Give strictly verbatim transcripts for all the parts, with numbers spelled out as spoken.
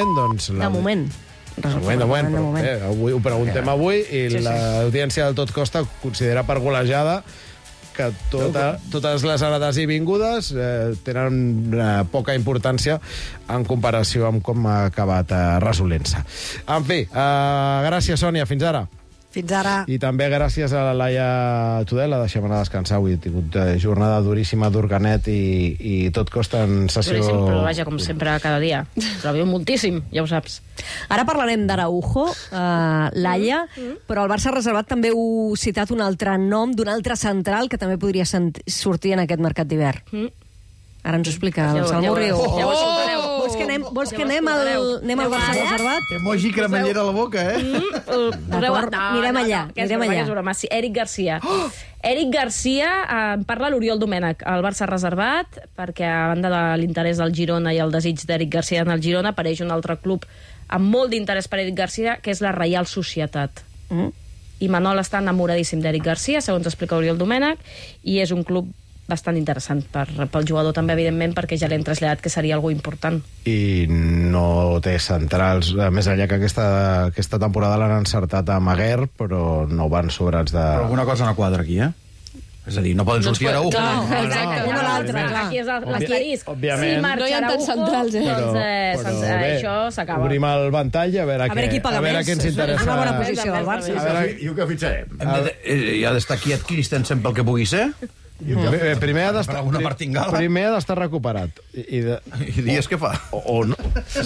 moment, doncs... De moment. De moment, de moment, però bé, avui, ho preguntem avui i sí, sí. l'audiència del Tot Costa considera per golejada que tota, totes les anades i vingudes eh, tenen eh, poca importància en comparació amb com ha acabat eh, resolent-se. En fi, eh, gràcies, Sònia, fins ara. Fins ara. I també gràcies a la Laia Tudel, la deixem anar a descansar. Avui he tingut eh, jornada duríssima d'Organet i, i Tot Costa en sessió... Duríssim, però vaja, com sempre, cada dia. Treballo moltíssim, ja ho saps. Ara parlarem d'Araujo, uh, Laia, mm. però el Barça ha reservat també heu citat un altre nom d'un altre central que també podria sortir en aquest mercat d'hivern. Mm. Ara ens ho explica el Salmo Riu. Ja ho escoltareu. Vols que anem, vols que anem, al, anem al Barça reservat? Emoji cremallera a la boca, eh? Mm, D'acord, anirem allà. Anirem allà. Sí, Eric Garcia. Oh! Eric Garcia, en eh, parla l'Oriol Domènech. El Barça reservat, perquè a banda de l'interès del Girona i el desig d'Eric Garcia en el Girona, apareix un altre club amb molt d'interès per Eric Garcia, que és la Reial Societat. Mm. I Manol està enamoradíssim d'Eric Garcia, segons explica Oriol Domènech, i és un club bastant interessant per, pel jugador també, evidentment, perquè ja l'hem traslladat que seria algo important. I no té centrals, més enllà que aquesta, aquesta temporada l'han encertat a Maguer, però no van sobrats de... Però alguna cosa no quadra aquí, eh? És a dir, no poden sortir ara un. No, exacte, una o l'altra. Aquí és l'asterisc. Òbviament. Si marxa Araujo, centrals, eh? doncs eh, però, però, bé, això s'acaba. Obrim el ventall a veure, a veure qui paga a veure més. Què ens interessa. És una bona posició del Barça. A veure, i ho que fitxarem? Hi ha d'estar quiet Christensen pel que pugui ser? Mm. Primer ha d'estar primer ha d'estar recuperat. I, i, de... I dies què fa? O, o no.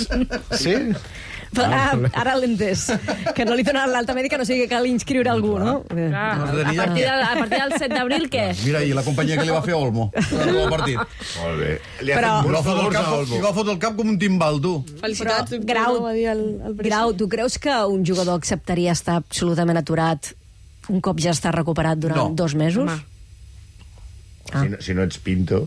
Sí? Ah, ara l'he entès. Que no li donaran l'alta mèdica, no sigui que cal inscriure algú, no? Ah, a, partir del, a partir del set d'abril, què? Mira, i la companyia que li va fer Olmo. El partit. Molt bé. Li ha fet molt favor a Olmo. Li va fotre el cap com un timbal, tu. Felicitats. Grau, Grau, tu creus que un jugador acceptaria estar absolutament aturat un cop ja està recuperat durant no. dos mesos? Home. Ah. Si, no, si no ets Pinto...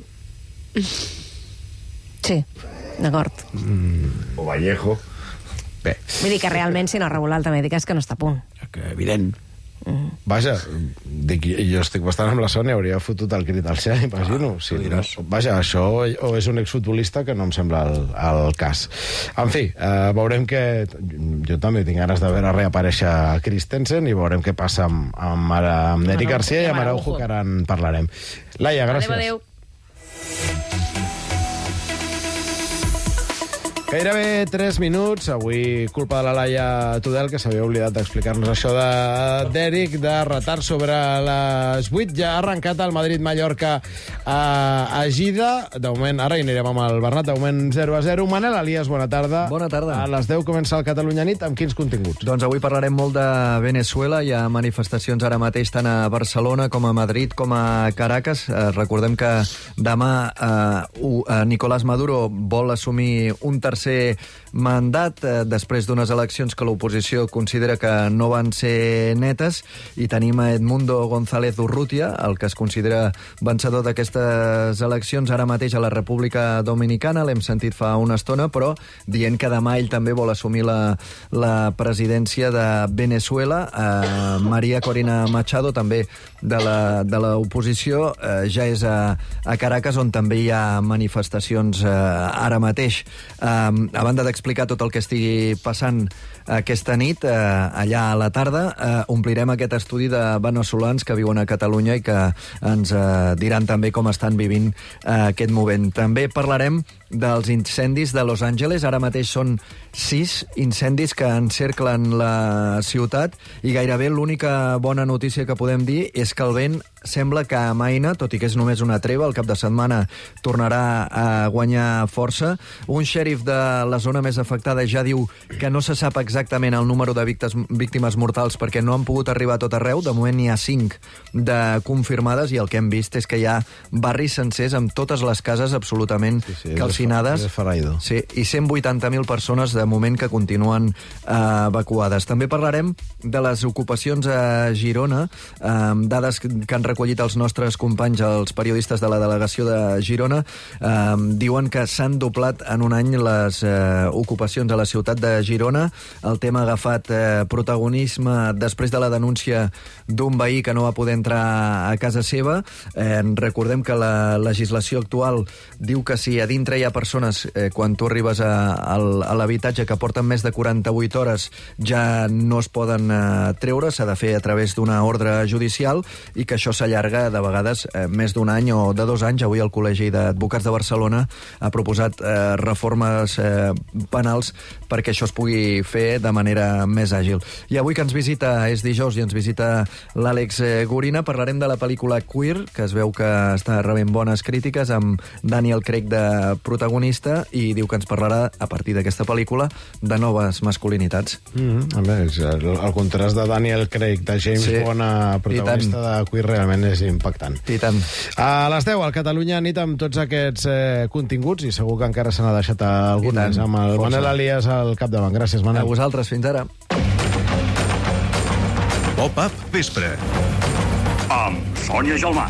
Sí, d'acord. Mm. O Vallejo. Bé. Vull dir que realment, si no regula l'alta mèdica, és que no està a punt. Que evident. Mm. Vaja, dic, jo estic bastant amb la Sònia, hauria fotut el crit al cel, imagino. Ah, sí, no, vaja, això o és un exfutbolista que no em sembla el, el cas. En fi, eh, veurem que... Jo també tinc ganes de veure reaparèixer Christensen i veurem què passa amb, amb, amb Eric Garcia i amb Araujo, que ara en parlarem. Laia, gràcies. Adéu, adéu. Gairebé tres minuts. Avui culpa de la Laia Tudel, que s'havia oblidat d'explicar-nos això d'Eric, de retard sobre les vuit. Ja ha arrencat el Madrid-Mallorca a, a Gida. De moment, ara hi anirem amb el Bernat, de moment zero a zero. Manel Elias, bona tarda. Bona tarda. A les deu comença el Catalunya Nit. Amb quins continguts? Doncs avui parlarem molt de Venezuela. Hi ha manifestacions ara mateix tant a Barcelona com a Madrid com a Caracas. Eh, recordem que demà eh, Nicolás Maduro vol assumir un tercer mandat eh, després d'unes eleccions que l'oposició considera que no van ser netes, i tenim a Edmundo González Urrutia, el que es considera vencedor d'aquestes eleccions ara mateix a la República Dominicana. L'hem sentit fa una estona, però dient que demà ell també vol assumir la, la presidència de Venezuela. Eh, María Corina Machado, també de l'oposició, eh, ja és a, a Caracas, on també hi ha manifestacions eh, ara mateix. Eh, a banda d'explicar tot el que estigui passant aquesta nit, eh, allà a la tarda, eh, omplirem aquest estudi de veneçolans que viuen a Catalunya i que ens eh, diran també com estan vivint eh, aquest moment. També parlarem dels incendis de Los Angeles. Ara mateix són sis incendis que encerclen la ciutat i gairebé l'única bona notícia que podem dir és que el vent sembla que amaina, tot i que és només una treva. El cap de setmana tornarà a guanyar força. Un xèrif de la zona més afectada ja diu que no se sap exactament el número de víctimes mortals perquè no han pogut arribar a tot arreu. De moment n'hi ha cinc de confirmades i el que hem vist és que hi ha barris sencers amb totes les cases absolutament sí, sí, calcinades. Sí, i cent vuitanta mil persones de moment que continuen eh, evacuades. També parlarem de les ocupacions a Girona, eh, dades que han recollit els nostres companys, els periodistes de la delegació de Girona, eh, diuen que s'han doblat en un any les eh, ocupacions a la ciutat de Girona. El tema ha agafat eh, protagonisme després de la denúncia d'un veí que no va poder entrar a casa seva. Eh, recordem que la legislació actual diu que si a dintre hi ha persones, eh, quan tu arribes a, a, a l'habitatge, que porten més de quaranta-vuit hores, ja no es poden eh, treure, s'ha de fer a través d'una ordre judicial, i que això s'allarga de vegades eh, més d'un any o de dos anys. Avui el Col·legi d'Advocats de Barcelona ha proposat eh, reformes eh, penals perquè això es pugui fer de manera més àgil. I avui que ens visita, és dijous, i ens visita l'Àlex Gorina, parlarem de la pel·lícula Queer, que es veu que està rebent bones crítiques, amb Daniel Craig de protagonista, i diu que ens parlarà, a partir d'aquesta pel·lícula, de noves masculinitats. Mm-hmm. A més, el, el contrast de Daniel Craig, de James sí. Bond a protagonista de Queer, realment és impactant. I tant. A les deu, al Catalunya Nit, amb tots aquests eh, continguts, i segur que encara se n'ha deixat algun més, amb el Força. Manel Elias al capdavant. Gràcies, Manel. A vosaltres, fins ara. Pop-up Vespre amb Sònia Gelmà.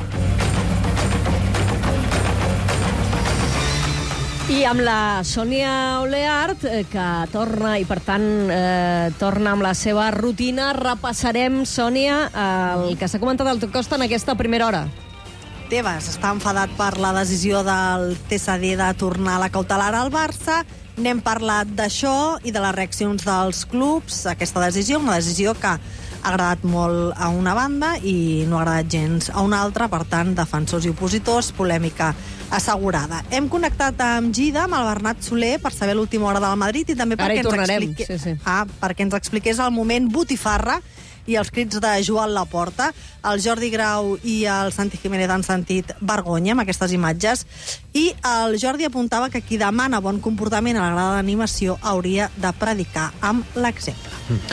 I amb la Sònia Oleart, eh, que torna, i per tant eh, torna amb la seva rutina, repassarem, Sònia, el que s'ha comentat al Tot Costa en aquesta primera hora. Tebas està enfadat per la decisió del T S D de tornar a la cautelar al Barça. N'hem parlat d'això i de les reaccions dels clubs a aquesta decisió, una decisió que ha agradat molt a una banda i no ha agradat gens a una altra, per tant, defensors i opositors, polèmica assegurada. Hem connectat amb Gida, amb el Bernat Soler, per saber l'última hora del Madrid i també Ara perquè hi ens, tornarem, expliqui... sí, sí. Ah, perquè ens expliqués el moment botifarra i els crits de Joan Laporta. El Jordi Grau i el Santi Jiménez han sentit vergonya amb aquestes imatges, i el Jordi apuntava que qui demana bon comportament a la grada d'animació hauria de predicar amb l'exemple.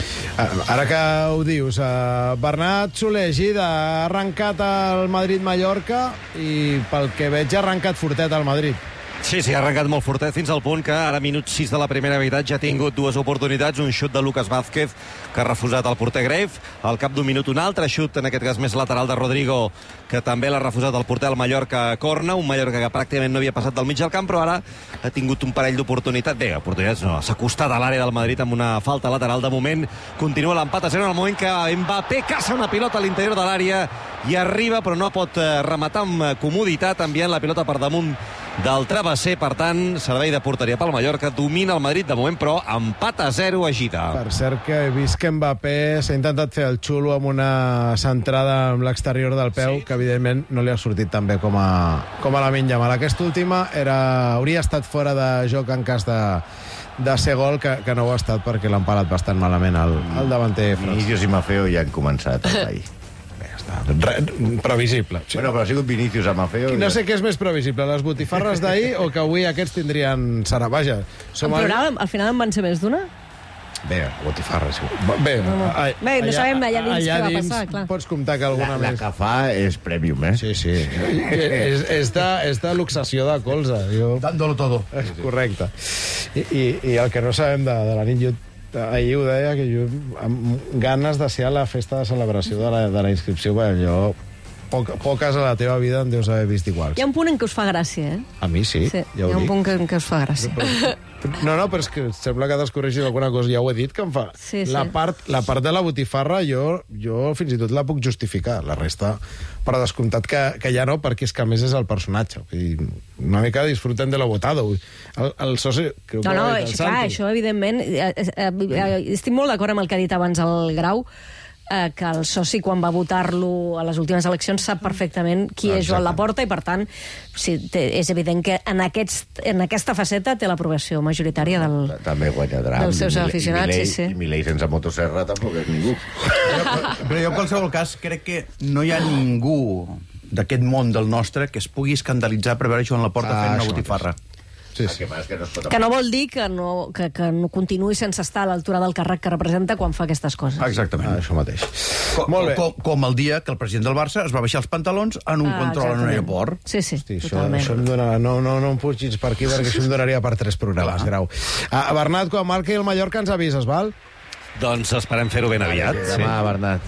Ara que ho dius, uh, Bernat Soler, Gida, ha arrencat el Madrid-Mallorca i pel que veig ha arrencat fortet al Madrid. Sí, sí, ha arrencat molt fortet, fins al punt que ara, minut sis de la primera meitat, ja ha tingut dues oportunitats, un xut de Lucas Vázquez, que ha refusat el porter Grave, al cap d'un minut un altre xut, en aquest cas més lateral, de Rodrigo, que també l'ha refusat el porter al Mallorca Corna, un Mallorca que pràcticament no havia passat del mig del camp, però ara ha tingut un parell d'oportunitats. Bé, oportunitats no, s'ha acostat a l'àrea del Madrid amb una falta lateral. De moment continua l'empat a zero, en el moment que Mbappé caça una pilota a l'interior de l'àrea i arriba, però no pot rematar amb comoditat, enviant la pilota per damunt del travesser. Per tant, servei de porteria pel Mallorca, domina el Madrid de moment, però empat a zero a Gita. Per cert, que he vist que Mbappé s'ha intentat fer el xulo amb una centrada amb l'exterior del peu, sí, que evidentment no li ha sortit tan bé com a, com a la Yamal. Aquesta última era, hauria estat fora de joc en cas de, de ser gol, que, que no ho ha estat perquè l'ha empalat bastant malament el, el davanter francès. Vinícius i Maffeo ja han començat el ball. Re, previsible. Sí. Bueno, però ha sigut Vinícius a Maffeo. No sé què és més previsible, les botifarres d'ahir o que avui aquests tindrien serà. Vaja, som al... Al, al final en van ser més d'una? Bé, botifarres. Bé, no, no. A, Bé, no allà, sabem allà dins allà què va dins passar, clar. Pots comptar que alguna la, més... La que fa és premium, eh? Sí, sí. és, és, de, és de luxació de colze. Jo... Dándolo todo. Correcte. I, i, i el que no sabem de, de la nit, jo ahir ho deia, que jo amb ganes de ser a la festa de celebració de la, de la inscripció, bueno, jo poc, poques a la teva vida en deus haver vist igual. Hi ha un punt en què us fa gràcia, eh? A mi sí, sí ja ho hi ha un dic. punt en què us fa gràcia. Però, no, no, però és que sembla que descorregis alguna cosa. Ja ho he dit, que em fa... Sí, sí. La, part, la part de la botifarra jo, jo fins i tot la puc justificar. La resta, per descomptat que, que ja no, perquè és que a més és el personatge. Vull dir, una mica disfrutem de la botada. El, el soci... No, no, això, clar, això evidentment... Eh, eh, eh, estic molt d'acord amb el que ha dit abans el Grau, eh, que el soci, quan va votar-lo a les últimes eleccions, sap perfectament qui Exacte. és Joan Laporta, i per tant sí, té, és evident que en, aquests, en aquesta faceta té l'aprovació majoritària del, també guanyarà dels seus aficionats. I Milei, sí, sí. i Milei sense motosserra tampoc és ningú. Però, però jo, en qualsevol cas, crec que no hi ha ningú d'aquest món del nostre que es pugui escandalitzar per veure Joan Laporta ah, fent una botifarra. Sí, sí. Que no, que no vol dir que no, que, que no continuï sense estar a l'altura del càrrec que representa quan fa aquestes coses. Exactament. Ah, això mateix. Com, Molt bé. Com, com el dia que el president del Barça es va baixar els pantalons en un ah, control en un aeroport. Sí, sí, Hosti, totalment. Això, això em dona, no, no, no em pugis per aquí, perquè això em donaria per tres programes, Grau. Ah, Bernat, quan marqui el Mallorca ens avises, val? Doncs esperem fer-ho ben aviat. Demà, Bernat.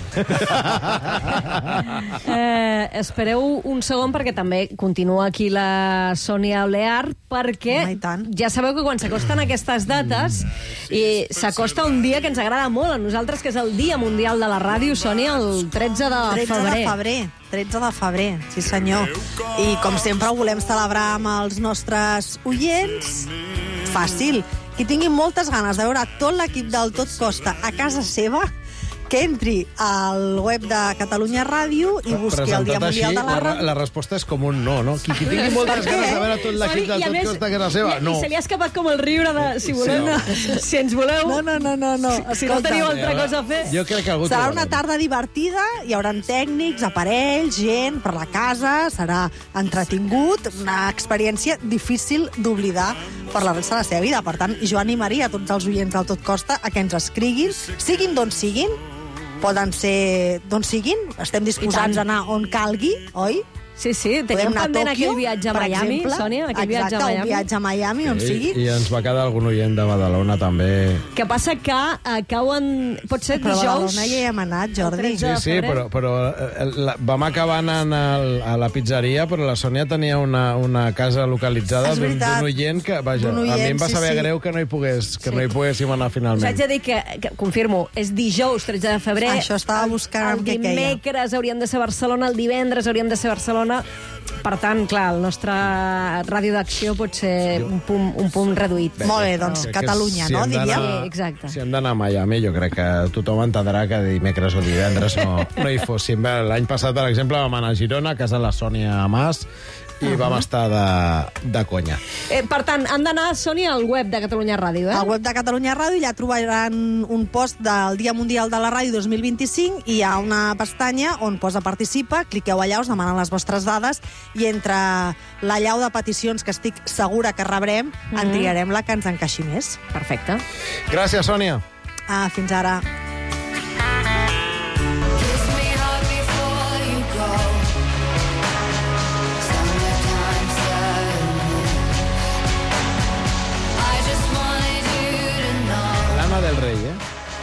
Eh, espereu un segon perquè també continua aquí la Sònia Olear, perquè Home, i tant. ja sabeu que quan s'acosten aquestes dates i s'acosta un dia que ens agrada molt a nosaltres, que és el Dia Mundial de la Ràdio, Sònia, el tretze de tretze febrer. de febrer. tretze de febrer, sí senyor. I com sempre ho volem celebrar amb els nostres oients. Fàcil. Qui tingui moltes ganes de veure tot l'equip del Tot Costa a casa seva, que entri al web de Catalunya Ràdio i busqui el Dia Presentat així, Mundial de la la, Ràdio. la resposta és com un no, no? Qui, qui tingui moltes Per què? ganes de veure tot l'equip del I a Tot més, Costa a casa seva, i- no. I se li ha escapat com el riure de... Si voleu, Sí. si ens voleu... No, no, no, no. no. Si, si no Escolta, teniu altra cosa a fer... Jo crec que algú serà trobarem. una tarda divertida, hi haurà tècnics, aparells, gent per la casa, serà entretingut, una experiència difícil d'oblidar per la resta de la seva vida. Per tant, jo animaria a tots els oients del Tot Costa a que ens escriguin, siguin d'on siguin, poden ser d'on siguin, estem disposats a anar on calgui, oi? Sí, sí, Podem teníem anar a pendent Tòquio, aquell viatge a per Miami, exemple. Sònia, aquell viatge a Exacte, Miami. un viatge a Miami, on sigui. I, I ens va quedar algun oient de Badalona, també. Que passa que uh, cauen... Pot ser Però a dijous... Badalona ja hi hem anat, Jordi. El tretze. Sí, sí, febrer. però, però eh, la, vam acabar anant al, a la pizzeria, però la Sònia tenia una, una casa localitzada És d'un veritat. d'un oient que, vaja, D'un a mi oient, em va sí, saber sí. greu que no hi pogués, que Sí. no hi poguéssim anar Us finalment. haig de dir que, que, confirmo, és dijous tretze de febrer. Això estava buscant el què queia. dimecres hauríem de ser a Barcelona, el divendres hauríem de ser a Barcelona. Per tant, clar, el nostre ràdio d'acció pot ser un punt, un punt reduït. Molt bé, doncs Crec que Catalunya, si no, hem d'anar- diríem? Sí, exacte. Si hem d'anar a Miami, jo crec que tothom entendrà que dimecres o divendres no, no hi fóssim. Bé, l'any passat, per exemple, vam anar a Girona, a casa de la Sònia Mas, i uh -huh. vam estar de, de conya. Eh, per tant, han d'anar, Sònia, al web de Catalunya Ràdio, eh? Al web de Catalunya Ràdio ja trobaran un post del Dia Mundial de la Ràdio dos mil vint-i-cinc i hi ha una pestanya on posa participa, cliqueu allà, us demanen les vostres dades i entre la llau de peticions que estic segura que rebrem, mm. en triarem la que ens encaixi més. Perfecte. Gràcies, Sònia. Ah, fins ara. L'Anna del Rei, eh?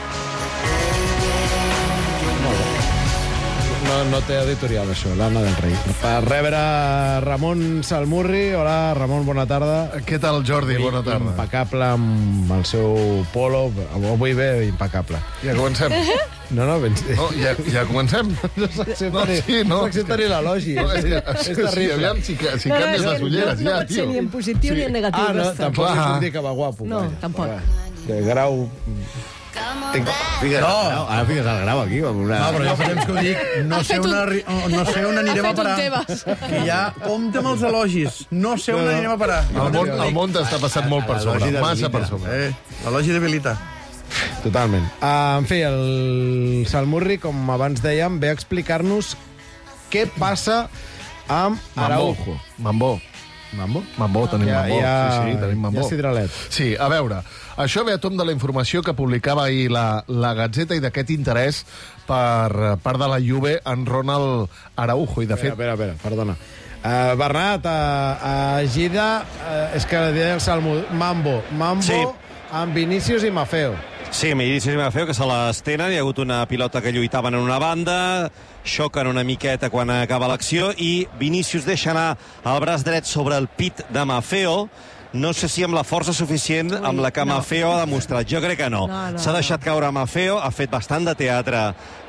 Molt bé. No, no té editorial, això, l'Anna del Rei. Per rebre Ramon Salmurri. Hola, Ramon, bona tarda. Què tal, Jordi? Bona tarda. Impecable amb el seu polo. Avui bé, impecable. Ja comencem. No, no, ben... No, ja, ja comencem. No s'accepta No, ni, sí, no. no s'accepta ni l'elogi. No, és, ja, és sí, terrible. aviam si, ca- si No, no, canvies és les que ulleres, no, ja, no pot ser tio. ni en positiu ni en negatiu. Ah, no, aquesta. tampoc Clar. us puc dir que va guapo. No, vaja. tampoc. De grau... Tinc... Figues, no. no, ara figues el grau aquí. Amb una... No, però jo fa temps que ho dic, no sé on, arri... no sé on anirem a parar. Que ja, compte amb els elogis, no sé on anirem a parar. El món, el món t'està passant molt per sobre, L'elogi massa debilita. per sobre. Eh, l'elogi debilita. Totalment. Uh, en fi, el Salmurri, com abans dèiem, ve a explicar-nos què passa amb Araujo. Mambo. Mambo? Mambo, tenim Ja- Mambo. ja- sí, sí, tenim Mambo. ja sidralet. Sí, a veure, això ve a tom de la informació que publicava ahir la, la Gazzetta i d'aquest interès per part de la Juve en Ronald Araujo. I, de fet, Espera, espera, espera, perdona. Uh, Bernat, a, a Gida, uh, és que deia el Salmo, Mambo, Mambo Sí. amb Vinícius i Mafeo. Sí, Vinícius i Mafeo, que se les tenen. Hi ha hagut una pilota que lluitaven en una banda, xoquen una miqueta quan acaba l'acció, i Vinícius deixa anar el braç dret sobre el pit de Mafeo. No sé si amb la força suficient Ui, amb la que no. Mafeo ha demostrat. Jo crec que no. No, no, S'ha deixat caure Mafeo, ha fet bastant de teatre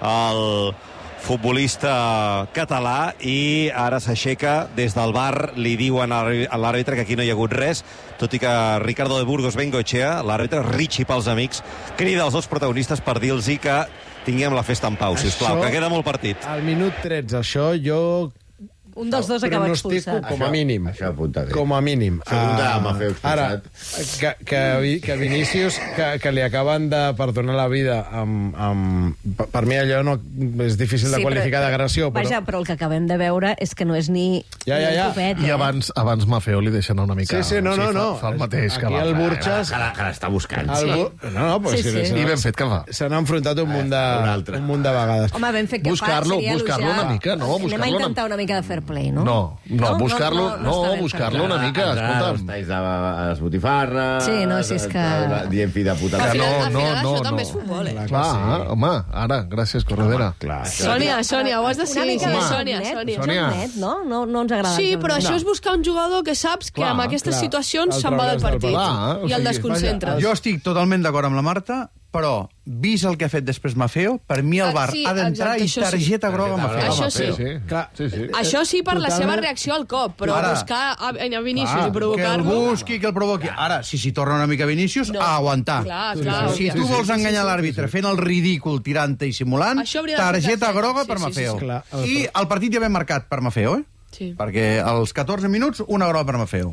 el futbolista català, i ara s'aixeca des del bar, li diuen a l'àrbitre que aquí no hi ha hagut res, tot i que Ricardo de Burgos Bengoechea, l'àrbitre Richie pels amics, crida els dos protagonistes per dir-los que tinguem la festa en pau, sisplau, Això- que queda molt partit. Al minut tretze, això jo Un dels dos acaba pronostico expulsat. com a Això- mínim. això apunta bé. Com a mínim. Segunda, Ah, Mafeo expulsat. Ara, que, que, Vi- que Vinícius, que, que li acaben de perdonar la vida amb, amb... Per, per mi allò no, és difícil de Sí, qualificar però- d'agressió, però... Vaja, però el que acabem de veure és que no és ni, Ja, ja, ni ja. un copet, i eh? abans, abans Mafeo li deixa anar una mica... Sí, sí, no, no, no. Fa, fa el mateix que Aquí va. el fer. Burxes... Que la- que l'està buscant. El Sí. Bu... No, no, però Sí, sí, sí. sí. I ben fet que fa. S'han enfrontat un munt de, un altre. un munt de vegades. Home, ben fet que Buscar-lo, fa, seria buscar-lo elogiar. una mica, no? Anem Buscar-lo a una- intentar una mica de fair play. play, no? No, no, buscar-lo no, no, no, està ben buscar-lo una mica, Els escolta'm. talls de les botifarres... Sí, no, si és que- Dient fi de puta. Que Al final, no, al no, final no, això també no. és futbol, eh? Clar, home, ara, gràcies, Corredera. Clar, Sònia, Sònia, ho has de Una seguir. mica Home. de Sònia, joc net, Sònia. joc Sònia. net, no? No, no ens agrada. Sí, el joc però net. això és buscar un jugador que saps que Clar, en aquestes clar. situacions El se'n va del trauràs del partit Clar, o i el sigui, desconcentres. Jo estic totalment d'acord amb la Marta, però, vist el que ha fet després Mafeo, per mi el Ah, VAR sí, ha d'entrar exacte, i això sí. targeta groga a Mafeo. Això sí. Sí, sí. Clar, Sí, sí. Això sí per la Totalment. seva reacció al cop, però Ara. buscar a, a Vinícius Clar, i Que el provocar-lo... busqui, que el provoqui. Ara, si s'hi torna una mica Vinícius, No. a aguantar. Clar, clar, Si òbvia. tu vols Sí, sí, enganyar sí, sí. l'àrbitre fent el ridícul, tirant-te i simulant, Això hauria de ser targeta targeta. groga Sí, per sí, sí, Mafeo. sí. Clar, el- I el partit ja ve marcat per Mafeo, eh? Sí. Perquè als catorze minuts, una groga per Mafeo.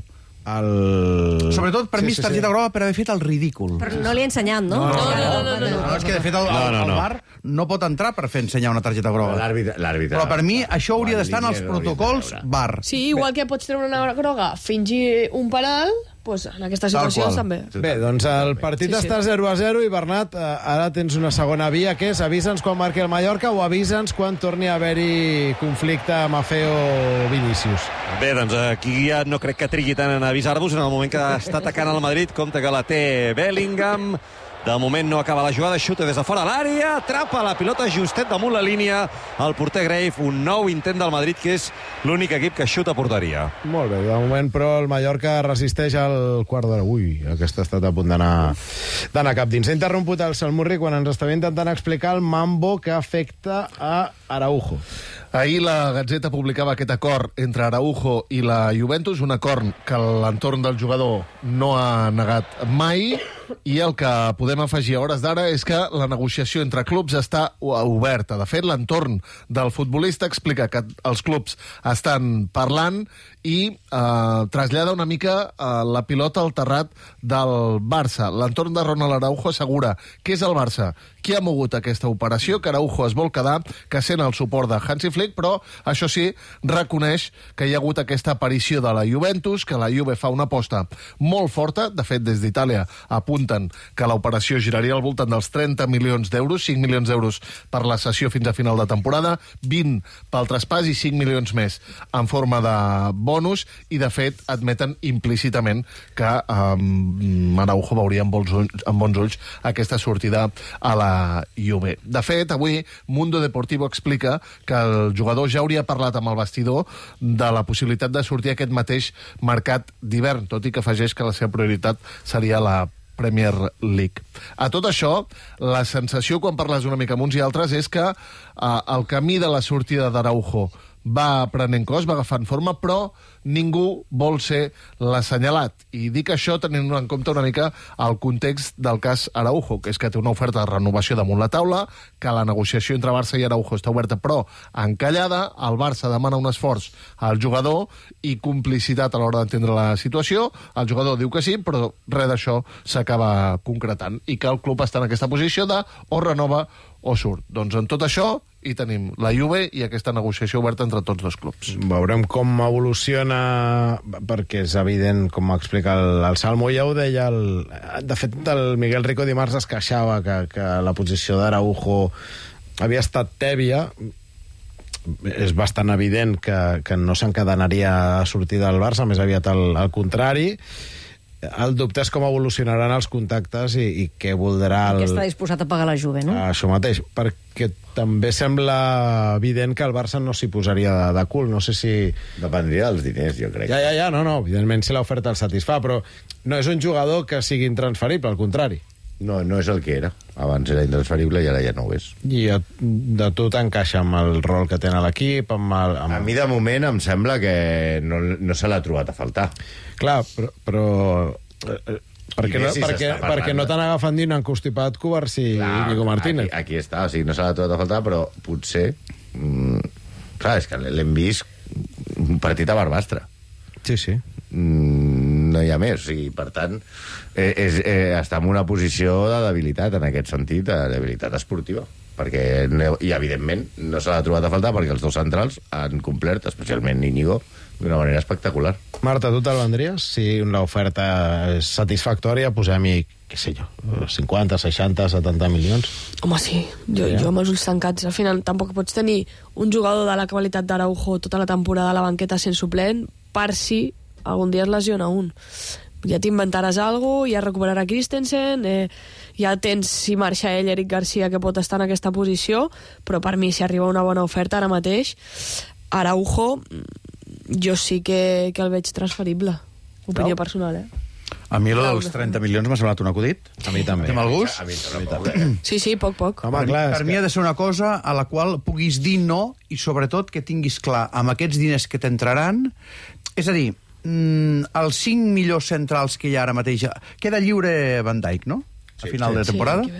el... Sobretot, per Sí, mi, sí, és targeta sí. groga per haver fet el ridícul. Però no li ha ensenyat, no? No, no, no, no, no. No, és que de fet el, el, No, no, el no. VAR no pot entrar per fer ensenyar una targeta groga. L'àrbitre... l'àrbitre- Però per mi això hauria d'estar en els no hauria de protocols veure. VAR. Sí, igual que pots treure una groga, fingir un penal, doncs en aquestes Tal situacions qual. també. Bé, doncs el partit Sí, sí. està zero a zero i, Bernat, eh, ara tens una segona via, que és avisa'ns quan marqui el Mallorca o avisa'ns quan torni a haver-hi conflicte amb Mafeo-Vinícius. Bé, doncs aquí ja no crec que trigui tant en avisar-vos. En el moment que està atacant el Madrid, compte que la té Bellingham. De moment no acaba la jugada, xuta des de fora l'àrea, atrapa la pilota justet damunt la línia el porter Grave, un nou intent del Madrid, que és l'únic equip que xuta a porteria. Molt bé, de moment, però, el Mallorca resisteix al quart d'hora. Ui, aquest ha estat a punt d'anar d'anar cap dins. S'ha interromput el Salmurri quan ens estava intentant explicar el mambo que afecta a Araujo. Ahir la Gazzetta publicava aquest acord entre Araujo i la Juventus, un acord que l'entorn del jugador no ha negat mai, i el que podem afegir a hores d'ara és que la negociació entre clubs està oberta. De fet, l'entorn del futbolista explica que els clubs estan parlant i eh, trasllada una mica eh, la pilota al terrat del Barça. L'entorn de Ronald Araujo assegura que és el Barça qui ha mogut aquesta operació, que Araujo es vol quedar, que sent el suport de Hansi Flick, però, això sí, reconeix que hi ha hagut aquesta aparició de la Juventus, que la Juve fa una aposta molt forta. De fet, des d'Itàlia apunten que l'operació giraria al voltant dels trenta milions d'euros, cinc milions d'euros per la sessió fins a final de temporada, vint pel traspàs i cinc milions més en forma de bonus, i, de fet, admeten implícitament que um, Araujo veuria amb bons, ulls, amb bons ulls aquesta sortida a la Juve. De fet, avui Mundo Deportivo explica que el jugador ja hauria parlat amb el vestidor de la possibilitat de sortir aquest mateix mercat d'hivern, tot i que afegeix que la seva prioritat seria la Premier League. A tot això, la sensació, quan parles una mica amb uns i altres, és que eh, el camí de la sortida d'Araujo va prenent cos, va agafant forma, però ningú vol ser l'assenyalat. I dic això tenint en compte una mica el context del cas Araujo, que és que té una oferta de renovació damunt la taula, que la negociació entre Barça i Araujo està oberta, però encallada. El Barça demana un esforç al jugador i complicitat a l'hora d'entendre la situació. El jugador diu que sí, però res d'això s'acaba concretant, i que el club està en aquesta posició de o renova o surt. Doncs en tot això hi tenim la Juve i aquesta negociació oberta entre tots dos clubs. Veurem com evoluciona, perquè és evident, com explica el, el Salmo, ja ho deia el, de fet el Miguel Rico dimarts es queixava que, que la posició d'Araujo havia estat tèbia. És bastant evident que, que no s'encadenaria a sortir del Barça, més aviat al, al contrari. El dubte és com evolucionaran els contactes i, i què voldrà el... Que està disposat a pagar la Juve, no? Això mateix, perquè també sembla evident que el Barça no s'hi posaria de, de cul, no sé si... Dependria dels diners, jo crec. Ja, ja, ja, no, no, evidentment si l'oferta el satisfà, però no és un jugador que sigui intransferible, al contrari. No, no és el que era. Abans era intransferible i ara ja no ho és. I a, de tot encaixa amb el rol que té a l'equip, amb el... Amb... A mi, de moment, em sembla que no, no se l'ha trobat a faltar. Clar, però... però eh, perquè no, si perquè, s'està perquè no t'han agafat ni un encostipat Covarsí i Íñigo Martínez. Aquí, aquí està, o sigui, no se l'ha trobat a faltar, però potser... Mm, clar, és que l'hem vist un partit a Barbastre. Sí, sí. Mm, no hi ha més, o sigui, per tant, eh, és, eh, està en una posició de debilitat, en aquest sentit, de debilitat esportiva. Perquè, i evidentment, no se l'ha trobat a faltar perquè els dos centrals han complert, especialment Íñigo, d'una manera espectacular. Marta, tu te'l vendries? Si l'oferta és satisfactòria, posem-hi, què sé jo, cinquanta, seixanta, setanta milions. Home, sí. Jo, Sí, eh? jo amb els ulls tancats. Al final, tampoc pots tenir un jugador de la qualitat d'Araujo tota la temporada a la banqueta sent suplent per si algun dia es lesiona un. Ja t'inventaràs alguna cosa, ja recuperarà Christensen, eh, ja tens, si marxa ell, Eric Garcia, que pot estar en aquesta posició, però per mi, si arriba una bona oferta ara mateix, Araujo, jo sí que, que el veig transferible. Opinió Bravo. personal, eh? A mi els trenta milions m'ha semblat un acudit. A mi també. Té mal gust. A mi, a mi també. Sí, sí, poc, poc. Home, Per, clar, per és mi que... ha de ser una cosa a la qual puguis dir no i sobretot que tinguis clar amb aquests diners que t'entraran, és a dir, mm, els cinc millors centrals que hi ha ara mateix, queda lliure Van Dijk, no? A final sí. de temporada. Sí, que bé.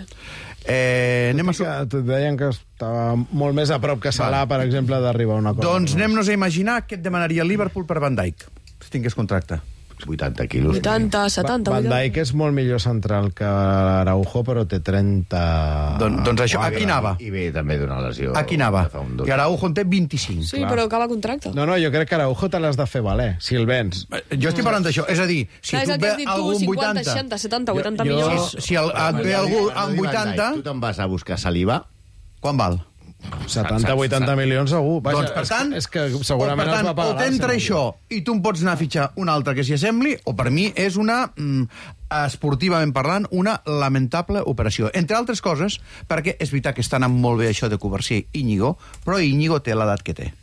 Eh, anem a... Que et deien que estava molt més a prop que Salah, per exemple, d'arribar a una cosa. Doncs anem-nos a imaginar què et demanaria el Liverpool per Van Dijk, si tingués contracte. vuitanta quilos. vuitanta, setanta... Van vuitanta. Dijk és molt millor central que Araujo, però té trenta... Don, doncs això, aquí anava. I bé, també d'una lesió. Aquí anava. de fa un dos. I Araujo en té vint-i-cinc. Sí, però acaba contracte. No, no, jo crec que Araujo te l'has de fer valer, si el vens. Jo estic parlant d'això, és a dir, si Clar, és tu el que et has ve dit tu, algú amb cinquanta, vuitanta... seixanta, setanta, vuitanta jo- milions. Si el, et ve algú amb vuitanta... Tu te'n vas a buscar saliva? Quan val? setanta, vuitanta milions segur. Vaja, Doncs, per tant, és que, és que segurament o, per tant, els va pagar. o t'entra segur. això i tu em pots anar a fitxar un altre que s'hi assembli, o per mi és una, mm, esportivament parlant, una lamentable operació. Entre altres coses, perquè és veritat que està anant molt bé això de Covarsí i Íñigo, però Íñigo té l'edat que té.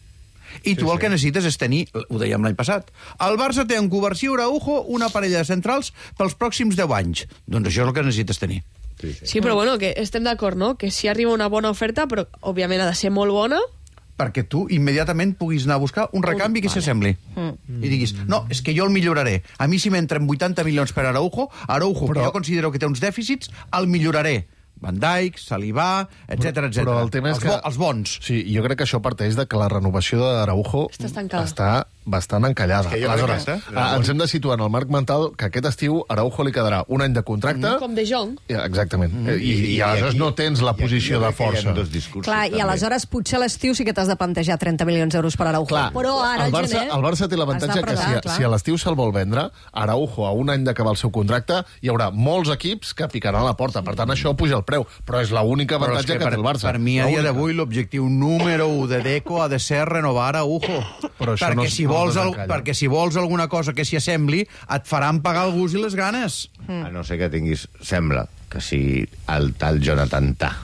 I tu sí, el que necessites és tenir, ho dèiem l'any passat, el Barça té en Covarsí i Araujo una parella de centrals pels pròxims deu anys. Doncs això és el que necessites tenir. Sí, sí. Sí, però bueno, que estem d'acord, no? Que si arriba una bona oferta, però òbviament ha de ser molt bona. Perquè tu immediatament puguis anar a buscar un recanvi que s'assembli. Mm. I diguis, no, és que jo el milloraré. A mi si m'entren vuitanta milions per Araujo, Araujo, però... que jo considero que té uns dèficits, el milloraré. Van Dijk, Salivà, etcètera, etcètera. Però el tema és els, que... bo, els bons. Sí, jo crec que això parteix de que la renovació d'Araujo Està estancada. està bastant encallada. És que jo Aleshores, crec que- eh, ens hem de situar en el marc mental que aquest estiu Araujo li quedarà un any de contracte. Mm. Com De Jong. Ja, exactament. Mm. I, i, i, I aleshores aquí- no tens la posició de I aquí jo crec que hi força. ha dos discursos, Clar, i també. aleshores potser a l'estiu sí que t'has de plantejar trenta milions d'euros per Araujo. Clar, però ara el al Barça, gener... el Barça té l'avantatge has que si, d'apretar, clar. si a l'estiu se'l vol vendre, Araujo a un any d'acabar el seu contracte, hi haurà molts equips que picaran a la porta. Per tant, això puja el preu. Però és l'únic Però és avantatge que, per, té el Barça. per mi, a dia L'única. d'avui, l'objectiu número u de Deco ha de ser renovar Araujo. Però això perquè, no es- si no es vols el, desencalla. perquè si vols alguna cosa que s'hi assembli, et faran pagar el gust i les ganes. A no ser que tinguis... Sembla que si el tal Jonathan Tah,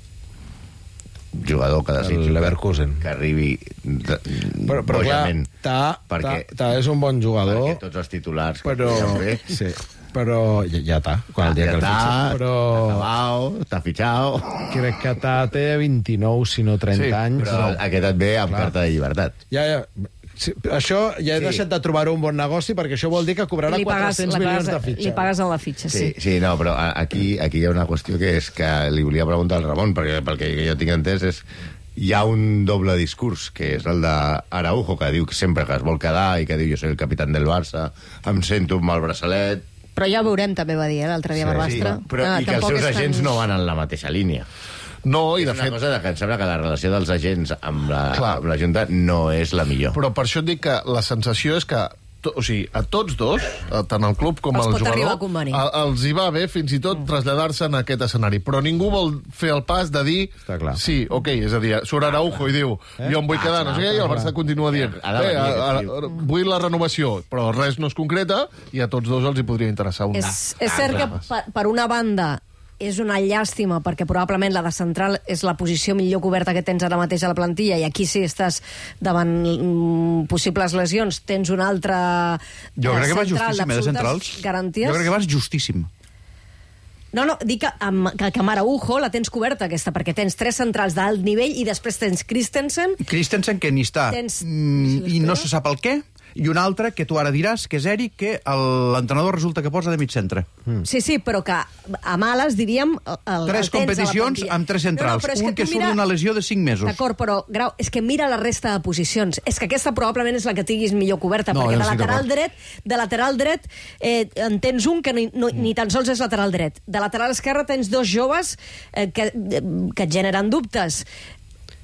jugador que desitja El Leverkusen. que arribi de, Però, però clar, bojament, Ta, ta, perquè, ta és un bon jugador, perquè tots els titulars que però... podien fer, Sí, però ja, ja està. Quan el dia ja que el està, fitxi. Però acabao, està fitxao, crec que Ta té vint-i-nou, si no trenta Sí, anys. però aquest et ve amb Clar. carta de llibertat. Ja, ja. Sí, això ja he Sí. deixat de trobar un bon negoci perquè això vol dir que cobrarà Li pagues, quatre-cents la milions pagues, de fitxa. li pagues en la fitxa, sí. Sí, sí, no, però a- aquí, aquí hi ha una qüestió que és que li volia preguntar al Ramon, perquè pel que jo tinc entès és hi ha un doble discurs, que és el d'Araujo, que diu que sempre que es vol quedar i que diu jo soy el capitán del Barça, em sento amb el braçalet... Però ja ho veurem, també va dir, eh, l'altre dia, Barbastre. però, Ah, i que els tampoc seus és tan- agents no van en la mateixa línia. No, i És de una fet... cosa de que em sembla que la relació dels agents amb la, Clar. amb la Junta no és la millor. Però per això et dic que la sensació és que to, o sigui, a tots dos, eh, tant el club com Els el pot arribar jugador, a convenir. a, els hi va bé fins i tot traslladar-se en aquest escenari. Però ningú vol fer el pas de dir Està clar. sí, ok, és a dir, surt Araujo i diu Eh? jo em vull quedar, no sé què, i el Barça continua dient Ha de bé, venir a, a, aquest tio. vull la renovació, però res no es concreta i a tots dos els hi podria interessar un. És, és cert que, per, per una banda, és una llàstima, perquè probablement la de central és la posició millor coberta que tens ara mateix a la plantilla, i aquí sí estàs davant mm, possibles lesions, tens un altre Jo eh, crec que vas central justíssim, eh, de d'absolutes centrals. garanties. Jo crec que vas justíssim. No, no, dic que amb, que, que amb Araujo la tens coberta, aquesta, perquè tens tres centrals d'alt nivell i després tens Christensen. Christensen, que ni està, Tens- mm, i no se sap el què, i un altre que tu ara diràs, que és Eric, que el- l'entrenador resulta que posa de mig centre. Sí, sí, però que a males, diríem... El, Tres el tens a la competicions plantilla. amb tres centrals. però és Un tu que surt d'una lesió de cinc mesos. D'acord, però, Grau, és que mira la resta de posicions. És que aquesta probablement és la que tinguis millor coberta, No, perquè jo de estic lateral d'acord. dret, de lateral dret eh, en tens un que ni, no, ni tan sols és lateral dret. De lateral esquerre tens dos joves eh, que, eh, que et generen dubtes.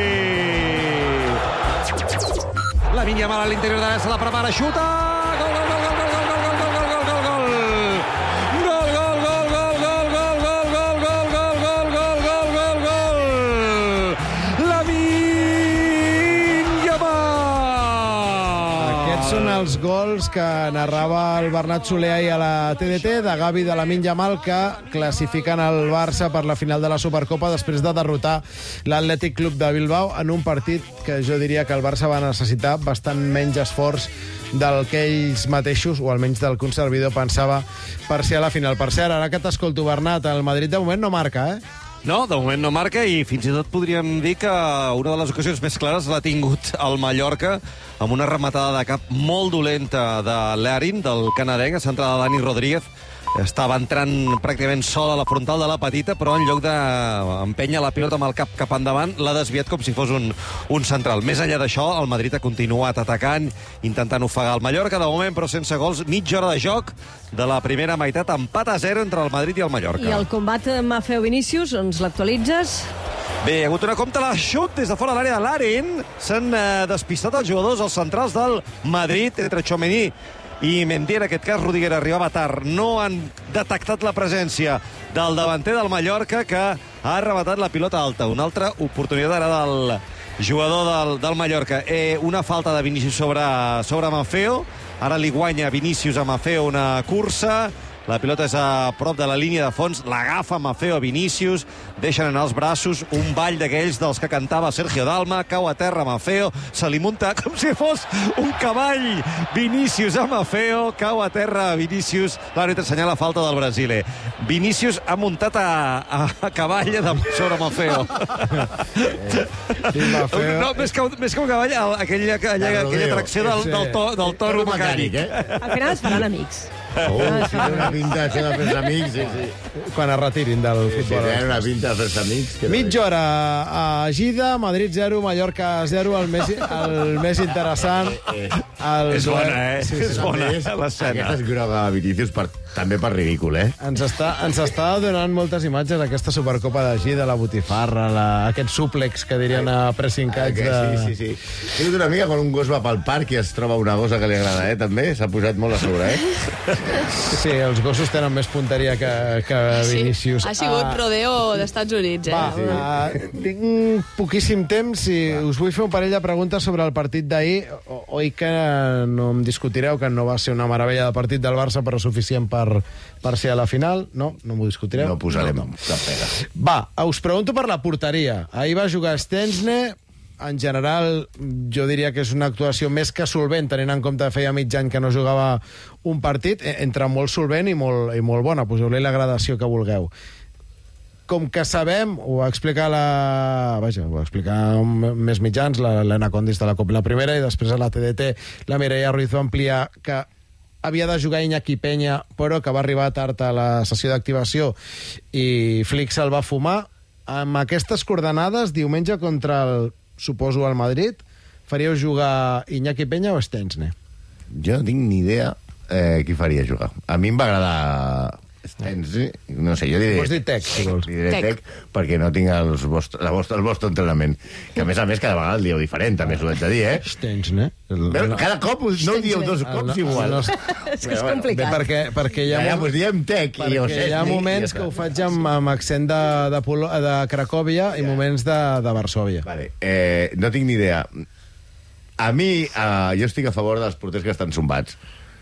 Yamal a l'interior de l'àrea, se la prepara, xuta! Gol, gol, gol, gol, gol, gol, gol, gol, gol, gol, gol, gol! Són els gols que narrava el Bernat Soler ahir a la T D T, de Gavi, de Lamine Yamal, que classifiquen el Barça per la final de la Supercopa després de derrotar l'Atlètic Club de Bilbao en un partit que jo diria que el Barça va necessitar bastant menys esforç del que ells mateixos, o almenys del que un servidor pensava per ser a la final. Per cert, ara que t'escolto, Bernat, el Madrid de moment no marca, eh? No, de moment no marca i fins i tot podríem dir que una de les ocasions més clares l'ha tingut el Mallorca amb una rematada de cap molt dolenta de l'Arin, del canadenc, centrada de Dani Rodríguez. Estava entrant pràcticament sol a la frontal de la petita, però en lloc d'empènyer la pilota amb el cap cap endavant, l'ha desviat com si fos un, un central. Més enllà d'això, el Madrid ha continuat atacant, intentant ofegar el Mallorca, de moment, però sense gols, mitja hora de joc de la primera meitat, empat a zero entre el Madrid i el Mallorca. I el combat Maffeo-Vinícius, ens l'actualitzes? Bé, hi ha hagut una compta a la xut des de fora de l'àrea de l'Arin. S'han eh, despistat els jugadors, els centrals del Madrid, entre Tchouaméni i Mendy, en aquest cas Rudiger arribava tard. No han detectat la presència del davanter del Mallorca, que ha rematat la pilota alta. Una altra oportunitat ara del jugador del, del Mallorca. Eh, una falta de Vinícius sobre, sobre Maffeo. Ara li guanya Vinícius a Maffeo una cursa. La pilota és a prop de la línia de fons, l'agafa Maffeo a Vinícius, deixen anar els braços, un ball d'aquells dels que cantava Sergio Dalma, cau a terra Maffeo, se li munta com si fos un cavall. Vinícius a Maffeo, cau a terra Vinícius, l'àrbitre assenyala falta del Brasiler. Vinícius ha muntat a, a, a cavall de, sobre Maffeo. Sí, Maffeo. No, més que, més que un cavall, aquella, aquella, aquella tracció del, del, to, del toro mecànic. Eh? Al final es faran amics. Oh, sí, té una pinta de fer amics, sí, sí. Quan es retirin del Sí, sí, futbol. té una pinta de fer amics. que no Mitja hora a Gida, Madrid zero, Mallorca zero, el més, el més interessant. El És bona, eh? Sí, sí, És bona, Més, l'escena. Aquesta és groga a Vinícius, per, també per ridícul, eh? Ens està, ens està donant moltes imatges aquesta Supercopa de Gida, la botifarra, la, aquest súplex que dirien a pressing catch Que de... Sí, sí, sí. He tingut una amiga quan un gos va pel parc i es troba una gossa que li agrada, eh? També s'ha posat molt a sobre, eh? Sí, els gossos tenen més punteria que, que Vinícius. Ha sigut Ah, rodeo d'Estats Units, eh? Va, sí. uh, tinc poquíssim temps i us vull fer un parell de preguntes sobre el partit d'ahir. O- Oi que no em discutireu que no va ser una meravella de partit del Barça, però suficient per, per ser a la final? No? No m'ho discutireu? No posarem cap pega. Va, us pregunto per la porteria. Ahir va jugar Stensne. En general, jo diria que és una actuació més que solvent, tenint en compte que feia mig any que no jugava un partit, eh, entre molt solvent i molt, i molt bona. Poseu-li la gradació que vulgueu. Com que sabem, ho va explicar la... Vaja, ho va explicar més mitjans, l'Helena Condis de la Copa la primera, i després a la T D T la Mireia Ruiz va ampliar que havia de jugar Iñaki Peña, però que va arribar tard a la sessió d'activació i Flick se'l va fumar. Amb aquestes coordenades, diumenge contra el, suposo, el Madrid, faríeu jugar Iñaki Peña o Stensne? Jo no tinc ni idea eh, qui faria jugar. A mi em va agradar Stensne, no sé, jo diré... Pots dir Tec, si vols. Diré Tec. Tec, perquè no tinc els vostre, la vostra, el vostre entrenament. Que a més a més cada vegada el dieu diferent, també s'ho haig de dir, eh? Stensne. El- Veu, cada cop us- no ho dieu dos cops igual. no, És que és Bé, complicat. perquè, perquè hi ha, Ja, ja, mom- doncs diem Tec i perquè jo hi ha moments que ho faig amb, amb accent de, de, Polo, de Cracòvia i moments de, de Varsòvia. Vale, eh, no tinc ni idea. A mi, eh, jo estic a favor dels porters que estan zumbats.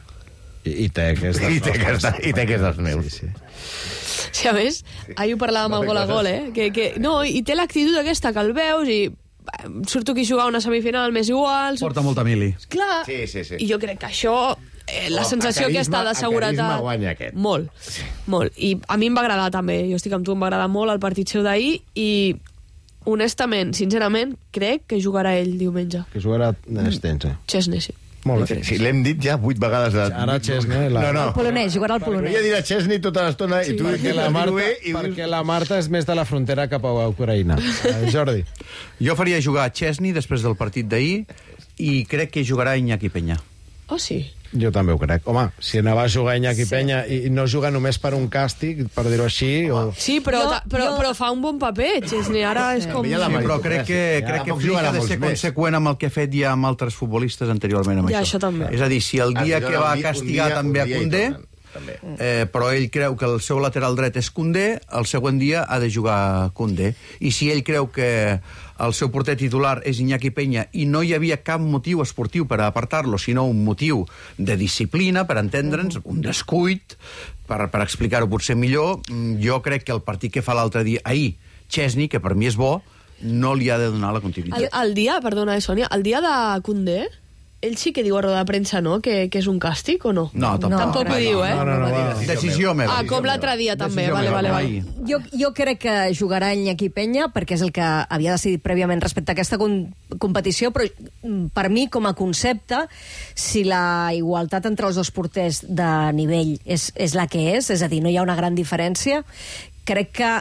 I, i Tec és dels I Tec nostres. està- i Tec és dels meus. Sí, sí. Sí, a més, ahir ho parlàvem al gol a gol, eh? Que, que, no, i té l'actitud aquesta que el veus i eh, surto aquí a jugar una semifinal, m'és igual... Porta molta mili. Clar, Sí, sí, sí. i jo crec que això, eh, la Oh, sensació el aquesta carisma- de seguretat... el carisma guanya aquest. Molt, molt. I a mi em va agradar també, jo estic amb tu, em va agradar molt el partit seu d'ahir i honestament, sincerament, crec que jugarà ell diumenge. Que jugarà Stensne. Chesney, sí. Molt bé. Sí, l'hem dit ja vuit vegades. De... Ara Chesney, la- No, no. El polonès, jugarà al Jo polonès. ja diré Chesney tota l'estona i tu Perquè la, Marta, perquè la Marta és més de la frontera cap a Ucraïna. Eh, Jordi. Jo faria jugar Chesney després del partit d'ahir i crec que jugarà Iñaki Peña. Oh, sí? Jo també ho crec. Home, si anava a jugar Iñaki sí. Peña i no juga només per un càstig, per dir-ho així... O... Sí, però, jo, però, jo... però fa un bon paper, Chesney. Ara és com... Sí, però crec que, crec que Flick ha de ser conseqüent amb el que ha fet ja amb altres futbolistes anteriorment. Amb ja, això. això també. És a dir, si el dia que va castigar també a Koundé, eh, però ell creu que el seu lateral dret és Koundé, el següent dia ha de jugar Koundé. I si ell creu que el seu porter titular és Iñaki Peña i no hi havia cap motiu esportiu per apartar-lo, sinó un motiu de disciplina, per entendre'ns, un descuit, per, per explicar-ho potser millor, jo crec que el partit que fa l'altre dia, ahir, Chesney, que per mi és bo, no li ha de donar la continuïtat. El, el dia, perdona, eh, Sònia, el dia de Koundé, ell sí que diu a roda de premsa, no?, que, que és un càstig o no? No, tampoc. No, tampoc ho diu, eh? No, no, no, no. Decisió meva. Ah, com l'altre dia també, Decisió vale, meva, vale, vale. Jo, jo crec que jugarà Iñaki Peña, perquè és el que havia decidit prèviament respecte a aquesta com competició, però per mi, com a concepte, si la igualtat entre els dos porters de nivell és, és la que és, és a dir, no hi ha una gran diferència, crec que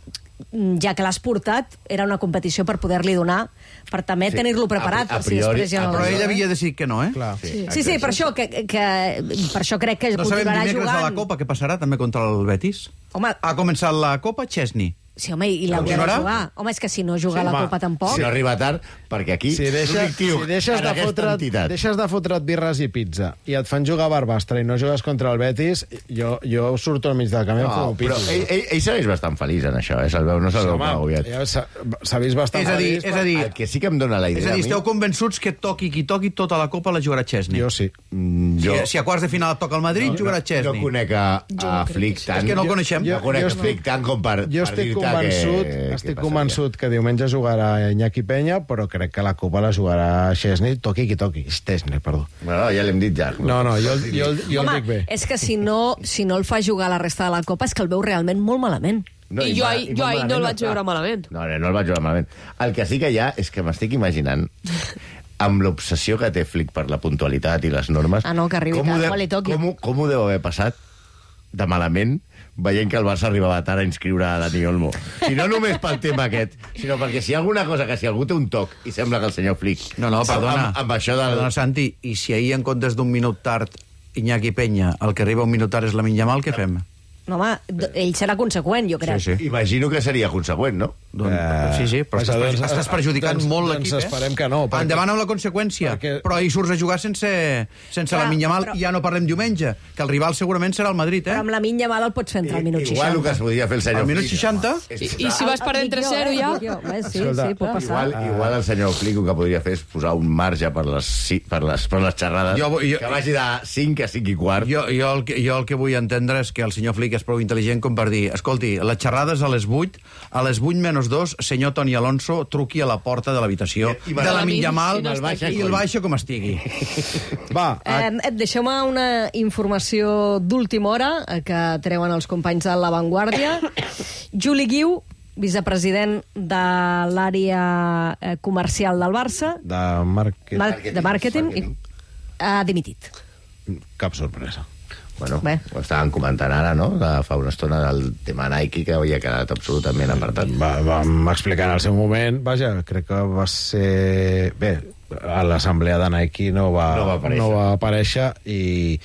ja que l'has portat, era una competició per poder-li donar, per també sí. tenir-lo preparat. A, a priori, si després ja no però ell havia decidit que no, eh? Clar. Sí, sí, sí per, això, que, que, per això crec que no continuarà sabem dimecres jugant. de la Copa què passarà també contra el Betis. Home, ha començat la Copa Chesney. Sí, home, i l'hauria de jugar. Home, és que si no juga sí, la Copa tampoc... Si no arriba tard, perquè aquí... Si, deixa, si deixes, de fotre't, deixes de fotre't birres i pizza i et fan jugar a Barbastre i no jugues contra el Betis, jo, jo surto al mig del camí no, amb un però ell, ell, ell segueix bastant feliç en això, eh? Se'l veu, no se'l veu agobiat. Ja s'ha vist bastant és a dir, feliç. És a dir, el que sí que em dóna la idea... És a dir, esteu convençuts que toqui qui toqui tota la Copa la jugarà Chesney? Jo sí. Mm, jo... Si, si a quarts de final toca el Madrid, no, jugarà Chesney. No conec a, a Flick tant... És que no el coneixem. Jo, no conec a Flick tant com per, jo per dir-te que... Estic convençut que diumenge jugarà Iñaki Peña, però crec que la Copa la jugarà Chesney, toqui qui toqui. Chesney, perdó. Bueno, ja l'hem dit ja. No, no, jo, jo, jo Home, el dic bé. és que si no, si no el fa jugar la resta de la Copa és que el veu realment molt malament. No, I, I jo, ahir, jo ahir no el vaig veure malament. No, no, no el vaig veure malament. El que sí que hi ha és que m'estic imaginant amb l'obsessió que té Flick per la puntualitat i les normes... Ah, no, que arribi, que no li toqui. Com, com ho deu haver passat de malament veient que el Barça arribava tard a inscriure a Dani Olmo. Si no només pel tema aquest, sinó perquè si hi ha alguna cosa que si algú té un toc i sembla que el senyor Flick... No, no, perdona. Amb, amb això del... Perdona, Santi, i si ahir en comptes d'un minut tard Iñaki Peña, el que arriba un minut tard és la Minyamal, què fem? No, home, ell serà conseqüent, jo crec. Sí, sí. Imagino que seria conseqüent, no? Doncs, uh, sí, sí, però estàs, doncs, estàs perjudicant doncs, molt l'equip, doncs esperem que no. Perquè... Endavant amb la conseqüència, perquè... però ahir surts a jugar sense, sense Clar, la Minyamal però... i ja no parlem diumenge, que el rival segurament serà el Madrid, eh? Però amb la Minyamal el pots fer entrar al minut I, seixanta. Igual el que es podria fer el senyor Al minut seixanta? I, I si vas perdent tres zero ja? Eh, sí, sí, pot passar. Igual, igual el senyor Flick el que podria fer és posar un marge per les, per les, per les xerrades, jo, jo, que vagi de cinc a cinc i quart. Jo, jo, el que, jo el que vull entendre és que el senyor Flick és prou intel·ligent com per dir, escolti, les xerrades a les vuit, a les vuit menys dos, senyor Toni Alonso truqui a la porta de l'habitació de la Minyamal i el baixa com estigui. Va. Eh, Deixeu-me una informació d'última hora que treuen els companys de La Vanguardia. Juli Guiu, vicepresident de l'àrea comercial del Barça, de màrqueting, Mar de màrqueting, ha dimitit. Cap sorpresa. Bueno, Bé. Ho estàvem comentant ara, no?, de fa una estona del tema Nike, que havia quedat absolutament apartat. Va, vam explicar en el seu moment, vaja, crec que va ser... Bé, a l'assemblea de Nike no va, no va aparèixer, no va aparèixer i...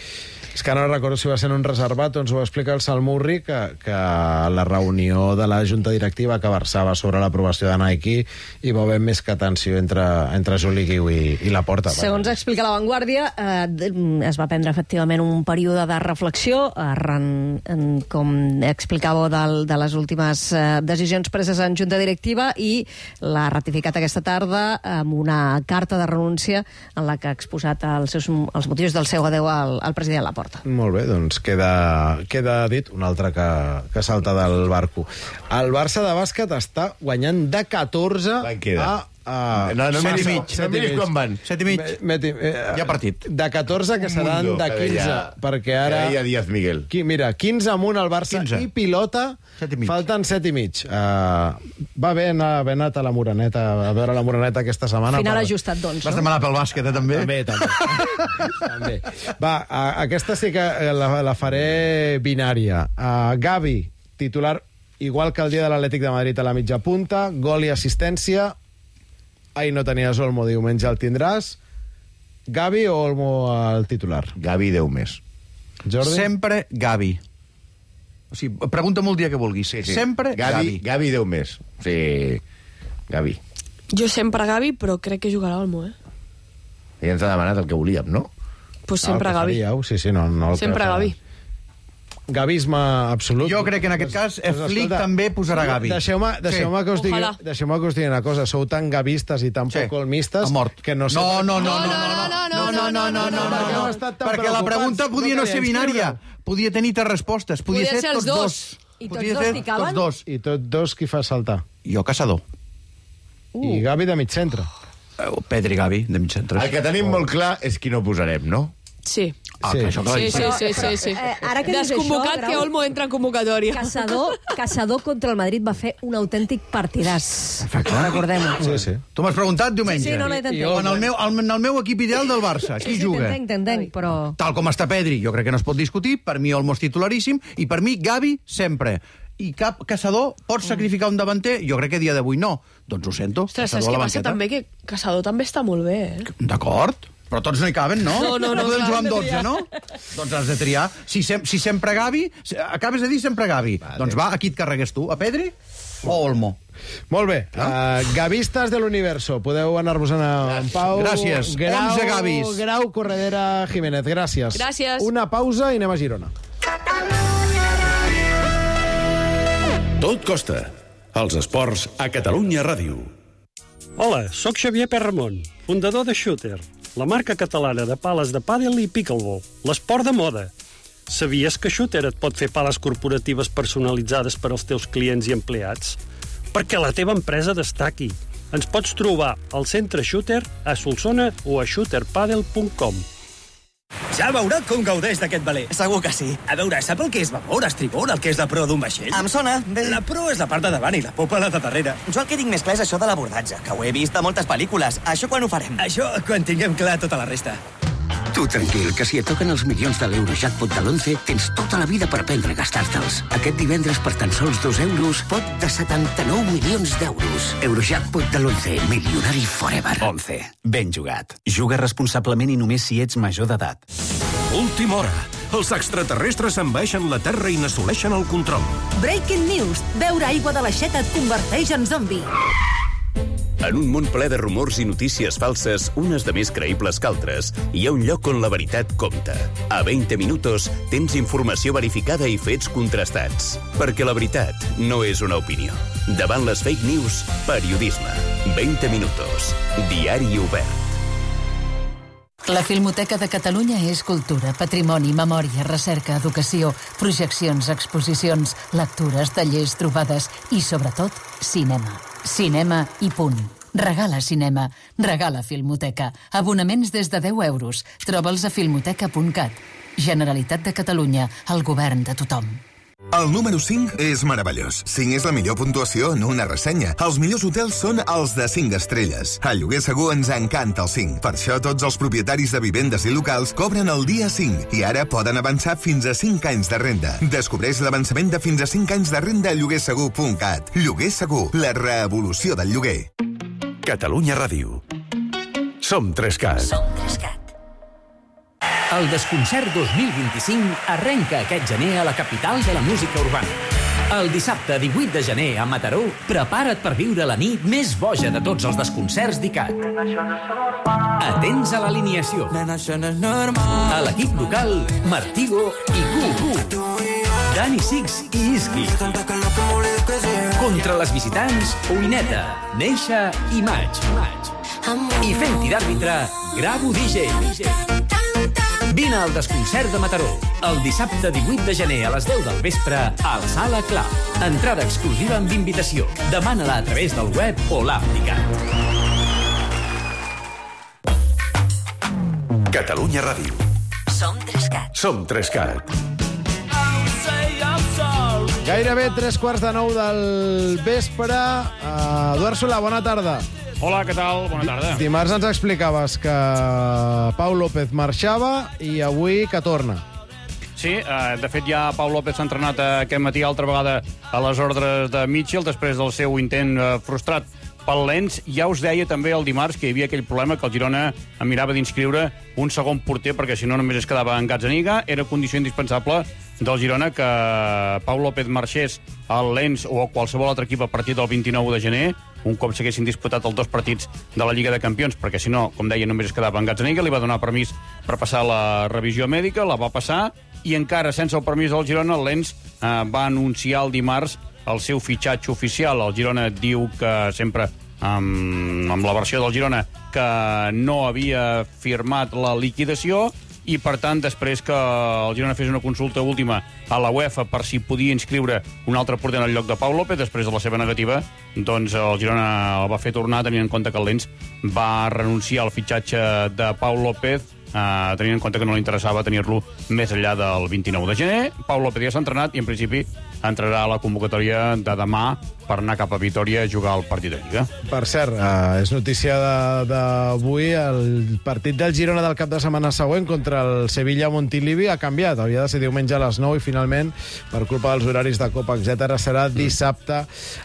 És que no recordo si va ser en un reservat, doncs ho va explicar el Salmurri, que, que la reunió de la Junta Directiva que versava sobre l'aprovació de Nike hi va haver més que tensió entre, entre Juli Guiu i, i Laporta. Segons explica La Vanguardia, eh, es va prendre efectivament un període de reflexió, arran, en, com explicàveu, del, de les últimes eh, decisions preses en Junta Directiva, i l'ha ratificat aquesta tarda amb una carta de renúncia en la que ha exposat els, seus, els motius del seu adeu al, al president Laporta. Molt bé, doncs queda, queda dit un altre que, que salta del barco. El Barça de bàsquet està guanyant de catorze a... a no, no set i mig. Set i mig. Quan van? Set i mig. Meti, eh, ja partit. De catorze, que seran de quinze. Deia, perquè ara... Deia Díaz Miguel. Qui, mira, quinze amunt al Barça quinze. I pilota, set i falten set i mig. Uh, va bé anar, haver anat a la Moreneta, a veure la Moreneta aquesta setmana. Final per... ajustat, doncs. Vas demanar pel bàsquet, eh, també? També, també. també. Va, uh, aquesta sí que la, la faré binària. Uh, Gavi, titular igual que el dia de l'Atlètic de Madrid a la mitja punta, gol i assistència. Ahir no tenies Olmo, diumenge el tindràs. Gavi o Olmo al titular? Gavi, deu més. Jordi? Sempre Gavi. O sigui, pregunta'm el dia que vulguis. Sí, sí. Sempre Gavi. Gavi. Gavi, deu més. Sí, Gavi. Jo sempre Gavi, però crec que jugarà Olmo, eh? Ella ens ha demanat el que volíem, no? Pues sempre el que Gavi. faríeu, sí, sí, no, no el Sempre que Gavi. Gavisme absolut. Jo crec que en aquest cas Pues, Flick escolta, també posarà Gavi. Deixeu-me deixeu Sí. que, us digui, Ojalà. deixeu que us digui una cosa. Sou tan gavistes i tan Sí. poc olmistes Ha mort. que no sé... No, no, no, no, no, no, no, no, no, no, no, Per què no, heu estat tan perquè la preocupats? pregunta podia no ser binària. Podia tenir tres respostes. Podia, Podia ser ser els tots dos. dos. I tots Podia dos ser picaven? tots dos. I tots dos qui fa saltar? Jo, Caçador. Uh. I Gavi de mig centre. Eh, Pedri Gavi, de mig centre. El que tenim molt clar és qui no posarem, no? Sí. Ah, Sí. que això Sí, sí, sí, sí, sí. Eh, ara que dius Desconvocat això, que Grau, Olmo entra en convocatòria. Caçador, Caçador contra el Madrid va fer un autèntic partidàs. Recordem-ho. Sí, sí. Tu m'has preguntat diumenge. Sí, sí, no, no, t'entenc. En el meu, en el meu equip ideal del Barça, qui Sí, sí, juga? t'entenc, t'entenc, però... Tal com està Pedri, jo crec que no es pot discutir. Per mi, Olmo és titularíssim. I per mi, Gavi, sempre. I cap Caçador pot sacrificar un davanter? Jo crec que a dia d'avui no. Doncs ho sento. Ostres, Caçador saps a què la passa banqueta. també? Que Caçador també està molt bé, eh? D'acord, però tots no hi caben, no? No, no, no, podem clar, jugar hem amb de dotze, triar. no? Doncs has de triar. Si, sem si sempre Gavi, si- acabes de dir sempre Gavi. Vale. Doncs va, a qui et carregues tu? A Pedri o Olmo? Molt bé. Uh, gavistes de l'universo. Podeu anar-vos a en Pau. Gràcies. Grau, onze Gavis. Grau, Corredera, Jiménez. Gràcies. Gràcies. Una pausa i anem a Girona. Tot costa. Els esports a Catalunya Ràdio. Hola, sóc Xavier Perramon, fundador de Shooter, la marca catalana de pales de pàdel i pickleball, l'esport de moda. Sabies que Shooter et pot fer pales corporatives personalitzades per als teus clients i empleats? Perquè la teva empresa destaqui. Ens pots trobar al centre Shooter, a Solsona o a shooter padel punt com. Ja veurà com gaudeix d'aquest veler. Segur que sí. A veure, sap el que és babord, estribord, el que és la proa d'un vaixell? Em sona. Bé. La proa és la part de davant i la popa la de darrere. Jo el que tinc més clar és això de l'abordatge, que ho he vist a moltes pel·lícules. Això quan ho farem? Això quan tinguem clar tota la resta. Tu tranquil, que si et toquen els milions de l'Eurojackpot de l'onze, tens tota la vida per aprendre a gastar-te'ls. Aquest divendres, per tan sols dos euros, pot de setanta-nou milions d'euros. Eurojackpot de l'onze, milionari forever. onze. Ben jugat. Juga responsablement i només si ets major d'edat. Última hora. Els extraterrestres envaeixen la Terra i n'assoleixen el control. Breaking News. Beure aigua de l'aixeta et converteix en zombi. En un món ple de rumors i notícies falses, unes de més creïbles que altres, hi ha un lloc on la veritat compta. A veinte minutos tens informació verificada i fets contrastats. Perquè la veritat no és una opinió. Davant les fake news, periodisme. veinte minutos. Diari obert. La Filmoteca de Catalunya és cultura, patrimoni, memòria, recerca, educació, projeccions, exposicions, lectures, tallers, trobades i, sobretot, cinema. Cinema i punt. Regala cinema. Regala Filmoteca. Abonaments des de deu euros. Troba'ls a filmoteca punt cat. Generalitat de Catalunya. El govern de tothom. El número cinc és meravellós. cinc és la millor puntuació en una ressenya. Els millors hotels són els de cinc estrelles. A Lloguer Segur ens encanta el cinc. Per això tots els propietaris de vivendes i locals cobren el dia cinc i ara poden avançar fins a cinc anys de renda. Descobreix l'avançament de fins a cinc anys de renda a lloguer segur punt cat. Lloguer Segur, la revolució del lloguer. Catalunya Ràdio. Som tres-cat. Som tres-cat. El Desconcert dos mil vint-i-cinc arrenca aquest gener a la capital de la música urbana. El dissabte divuit de gener a Mataró, prepara't per viure la nit més boja de tots els desconcerts d'I C A T. Atents a l'alineació. A l'equip local, Martigo i Q. Dani Six i Iski. Contra les visitants, Oineta, Neixa i Maig. I fent-hi d'àrbitre, Gravo D J. Vine al Desconcert de Mataró, el dissabte divuit de gener a les deu del vespre a la Sala Clar. Entrada exclusiva amb invitació. Demana-la a través del web o l'app d'I C A T. Catalunya Ràdio. Som tres-cat. Som tres-cat. Gairebé tres quarts de nou del vespre. Uh, Eduard Solà, bona tarda. Hola, què tal? Bona tarda. Dimarts ens explicaves que Pau López marxava i avui que torna. Sí, eh, de fet ja Pau López s'ha entrenat aquest matí altra vegada a les ordres de Mitchell després del seu intent eh, frustrat pel Lens. Ja us deia també el dimarts que hi havia aquell problema que el Girona mirava d'inscriure un segon porter perquè si no només es quedava en Gazzaniga. Era condició indispensable del Girona que Pau López marxés al Lens o a qualsevol altre equip a partir del vint-i-nou de gener, un cop s'haguessin disputat els dos partits de la Lliga de Campions, perquè si no, com deia, només es quedava en Gazzaniga. Li va donar permís per passar la revisió mèdica, la va passar, i encara sense el permís del Girona, el Lens eh, va anunciar el dimarts el seu fitxatge oficial. El Girona diu que sempre, amb, amb la versió del Girona, que no havia firmat la liquidació, i, per tant, després que el Girona fes una consulta última a la UEFA per si podia inscriure un altre porter en el lloc de Pau López, després de la seva negativa, doncs el Girona el va fer tornar, tenint en compte que el Lens va renunciar al fitxatge de Pau López, Uh, tenint en compte que no li interessava tenir-lo més enllà del vint-i-nou de gener. Pau López ja s'ha entrenat i, en principi, entrarà a la convocatòria de demà per anar cap a Vitòria a jugar el partit de Lliga. Per cert, uh, és notícia d'avui, el partit del Girona del cap de setmana següent contra el Sevilla Montilivi ha canviat. Havia de ser diumenge a les nou i, finalment, per culpa dels horaris de Copa, etcètera, serà dissabte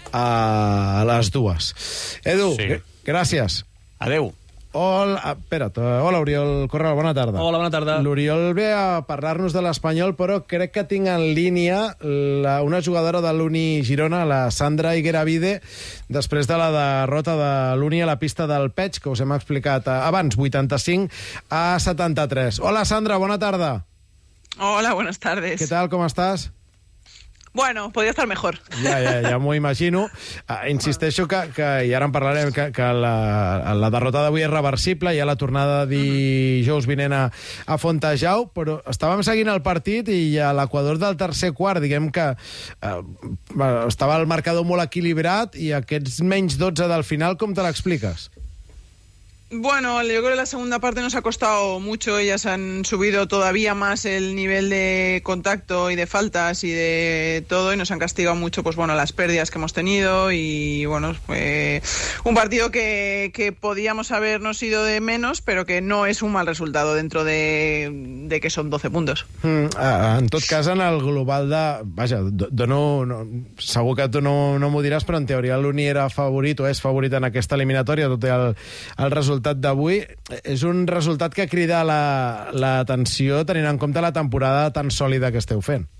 a les dues. Edu, sí. Gràcies. Adeu. Hola, espera't. Hola, Oriol Corral, bona tarda. Hola, bona tarda. L'Oriol ve a parlar-nos de l'Espanyol, però crec que tinc en línia la, una jugadora de l'Uni Girona, la Sandra Higueravide, després de la derrota de l'Uni a la pista del Peig, que us hem explicat abans, vuitanta-cinc a setanta-tres. Hola, Sandra, bona tarda. Hola, buenas tardes. ¿Qué tal, cómo estás? Bueno, podria estar mejor. Ja, ja, ja m'ho imagino. Uh, insisteixo que, que, i ara en parlarem, que, que la, la derrota d'avui és reversible, hi ha la tornada dijous vinent a, a Fontejau, però estàvem seguint el partit i a l'equador del tercer quart, diguem que uh, estava el marcador molt equilibrat i aquests menys dotze del final, com te l'expliques? Bueno, yo creo que la segunda parte nos ha costado mucho. Ellas han subido todavía más el nivel de contacto y de faltas y de todo, y nos han castigado mucho, pues bueno, las pérdidas que hemos tenido. Y bueno, fue un partido que, que podíamos habernos ido de menos, pero que no es un mal resultado dentro de, de que son doce puntos. Mm, en tot cas, en el global de... Vaja, dono, no, segur que tu no, no m'ho diràs, però en teoria l'Uni era favorit o és favorit en aquesta eliminatòria, tot i el, el resultat d'avui. És un resultat que crida l'atenció tenint en compte la temporada tan sòlida que esteu fent.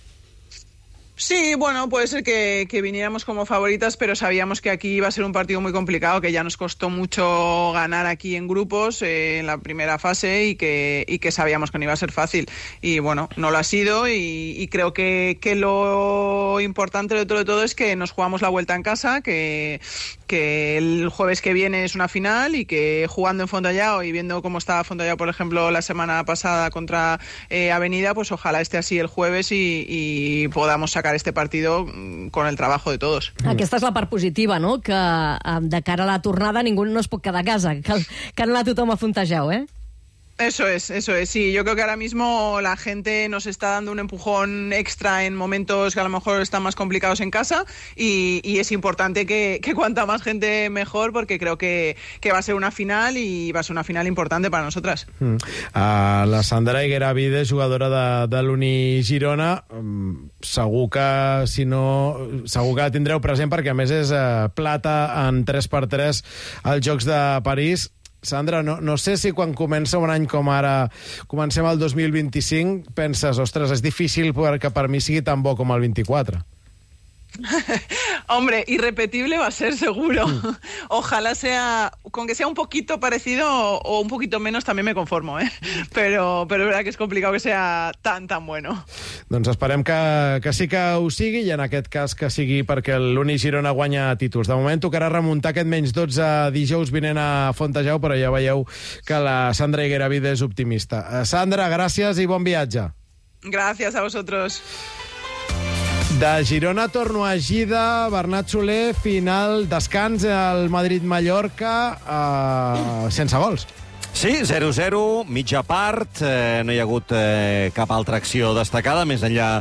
Sí, bueno, puede ser que, que viniéramos como favoritas, pero sabíamos que aquí iba a ser un partido muy complicado, que ya nos costó mucho ganar aquí en grupos eh, en la primera fase y que, y que sabíamos que no iba a ser fácil. Y bueno, no lo ha sido y, y creo que, que lo importante de todo, de todo es que nos jugamos la vuelta en casa, que, que el jueves que viene es una final y que jugando en Fontellao y viendo cómo estaba Fontellao, por ejemplo, la semana pasada contra eh, Avenida, pues ojalá esté así el jueves y, y podamos sacar este partido con el trabajo de todos. Aquesta és la part positiva, no? Que de cara a la tornada ningú no es pot quedar a casa, que, que ha anat tothom a Fontejau, eh? Eso es, eso es, sí. Yo creo que ahora mismo la gente nos está dando un empujón extra en momentos que a lo mejor están más complicados en casa y, y es importante que, que cuanta más gente mejor, porque creo que, que va a ser una final y va a ser una final importante para nosotras. Mm. Uh, la Sandra Higueravide, jugadora de, de l'Uni Girona, um, segur que si no segur que la tindreu present perquè a més és uh, plata en tres per tres als Jocs de París. Sandra, no, no sé si quan comença un any com ara, comencem el dos mil vint-i-cinc, penses, ostres, és difícil que per mi sigui tan bo com el vint-i-quatre. Hombre, irrepetible va a ser seguro. Ojalá sea, con que sea un poquito parecido o un poquito menos también me conformo, ¿eh? Pero, pero es verdad que es complicado que sea tan, tan bueno. Doncs esperem que, que sí que ho sigui i en aquest cas que sigui perquè l'Uni Girona guanya títols. De moment tocarà remuntar aquest menys dotze dijous vinent a Fontejau, però ja veieu que la Sandra Higueravide és optimista. Sandra, gràcies i bon viatge. Gràcies a vosotros. De Girona torno a Gida, Bernat Soler, final, descans al Madrid-Mallorca, eh, sense gols. Sí, zero zero, mitja part, eh, no hi ha hagut eh, cap altra acció destacada, més enllà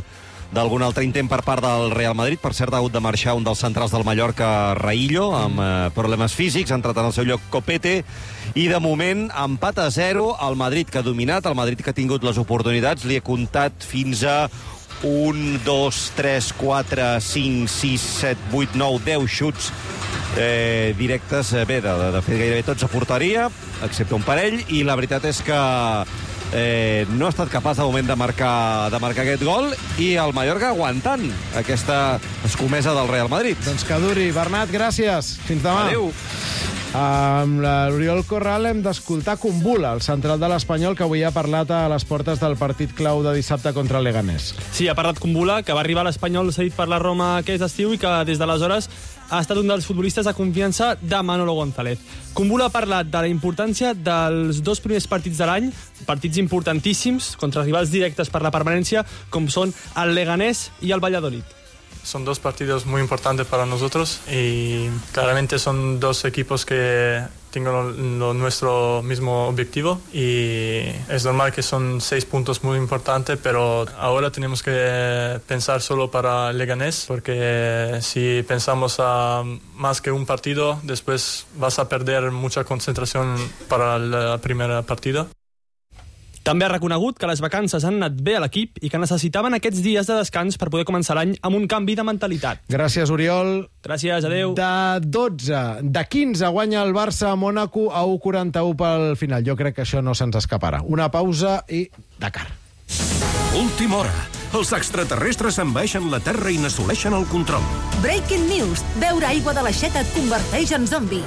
d'algun altre intent per part del Real Madrid. Per cert, ha hagut de marxar un dels centrals del Mallorca, Raillo, amb eh, problemes físics, ha entrat en el seu lloc Copete, i de moment empat a zero, el Madrid que ha dominat, el Madrid que ha tingut les oportunitats, li he comptat fins a un, dos, tres, quatre, cinc, sis, set, vuit, nou, deu xuts eh, directes, eh, bé, de, de fet gairebé tots a porteria, excepte un parell, i la veritat és que eh, no ha estat capaç de moment de marcar, de marcar aquest gol, i el Mallorca aguantant aquesta escomesa del Real Madrid. Doncs que duri. Bernat, gràcies. Fins demà. Adéu. Amb l'Oriol Corral hem d'escoltar Kumbula, el central de l'Espanyol, que avui ha parlat a les portes del partit clau de dissabte contra el Leganés. Sí, ha parlat Kumbula, que va arribar a l'Espanyol cedit per la Roma aquest estiu i que des d'aleshores ha estat un dels futbolistes de confiança de Manolo González. Kumbula ha parlat de la importància dels dos primers partits de l'any, partits importantíssims contra rivals directes per la permanència, com són el Leganés i el Valladolid. Son dos partidos muy importantes para nosotros y claramente son dos equipos que tienen lo, lo nuestro mismo objetivo y es normal que son seis puntos muy importantes, pero ahora tenemos que pensar solo para Leganés, porque si pensamos a más que un partido, después vas a perder mucha concentración para el primer partido. També ha reconegut que les vacances han anat bé a l'equip i que necessitaven aquests dies de descans per poder començar l'any amb un canvi de mentalitat. Gràcies, Oriol. Gràcies, adeu. De dotze, de quinze guanya el Barça a Mònaco a u quaranta-u pel final. Jo crec que això no se'ns escaparà. Una pausa i Dakar. Última hora. Els extraterrestres envaeixen la Terra i n'assoleixen el control. Breaking News. Beure aigua de l'aixeta et converteix en zombi.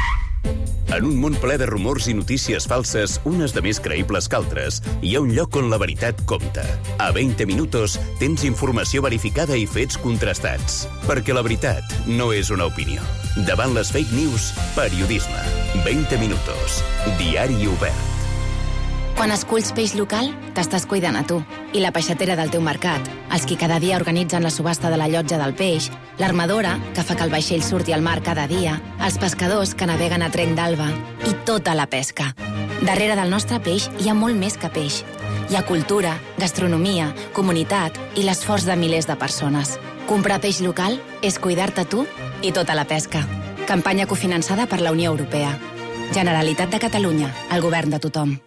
En un món ple de rumors i notícies falses, unes de més creïbles que altres, hi ha un lloc on la veritat compta. A veinte minutos tens informació verificada i fets contrastats. Perquè la veritat no és una opinió. Davant les fake news, periodisme. veinte minutos. Diari obert. Quan esculls peix local, t'estàs cuidant a tu. I la peixatera del teu mercat, els qui cada dia organitzen la subhasta de la llotja del peix, l'armadora, que fa que el vaixell surti al mar cada dia, els pescadors que naveguen a trenc d'alba i tota la pesca. Darrere del nostre peix hi ha molt més que peix. Hi ha cultura, gastronomia, comunitat i l'esforç de milers de persones. Comprar peix local és cuidar-te tu i tota la pesca. Campanya cofinançada per la Unió Europea. Generalitat de Catalunya, el govern de tothom.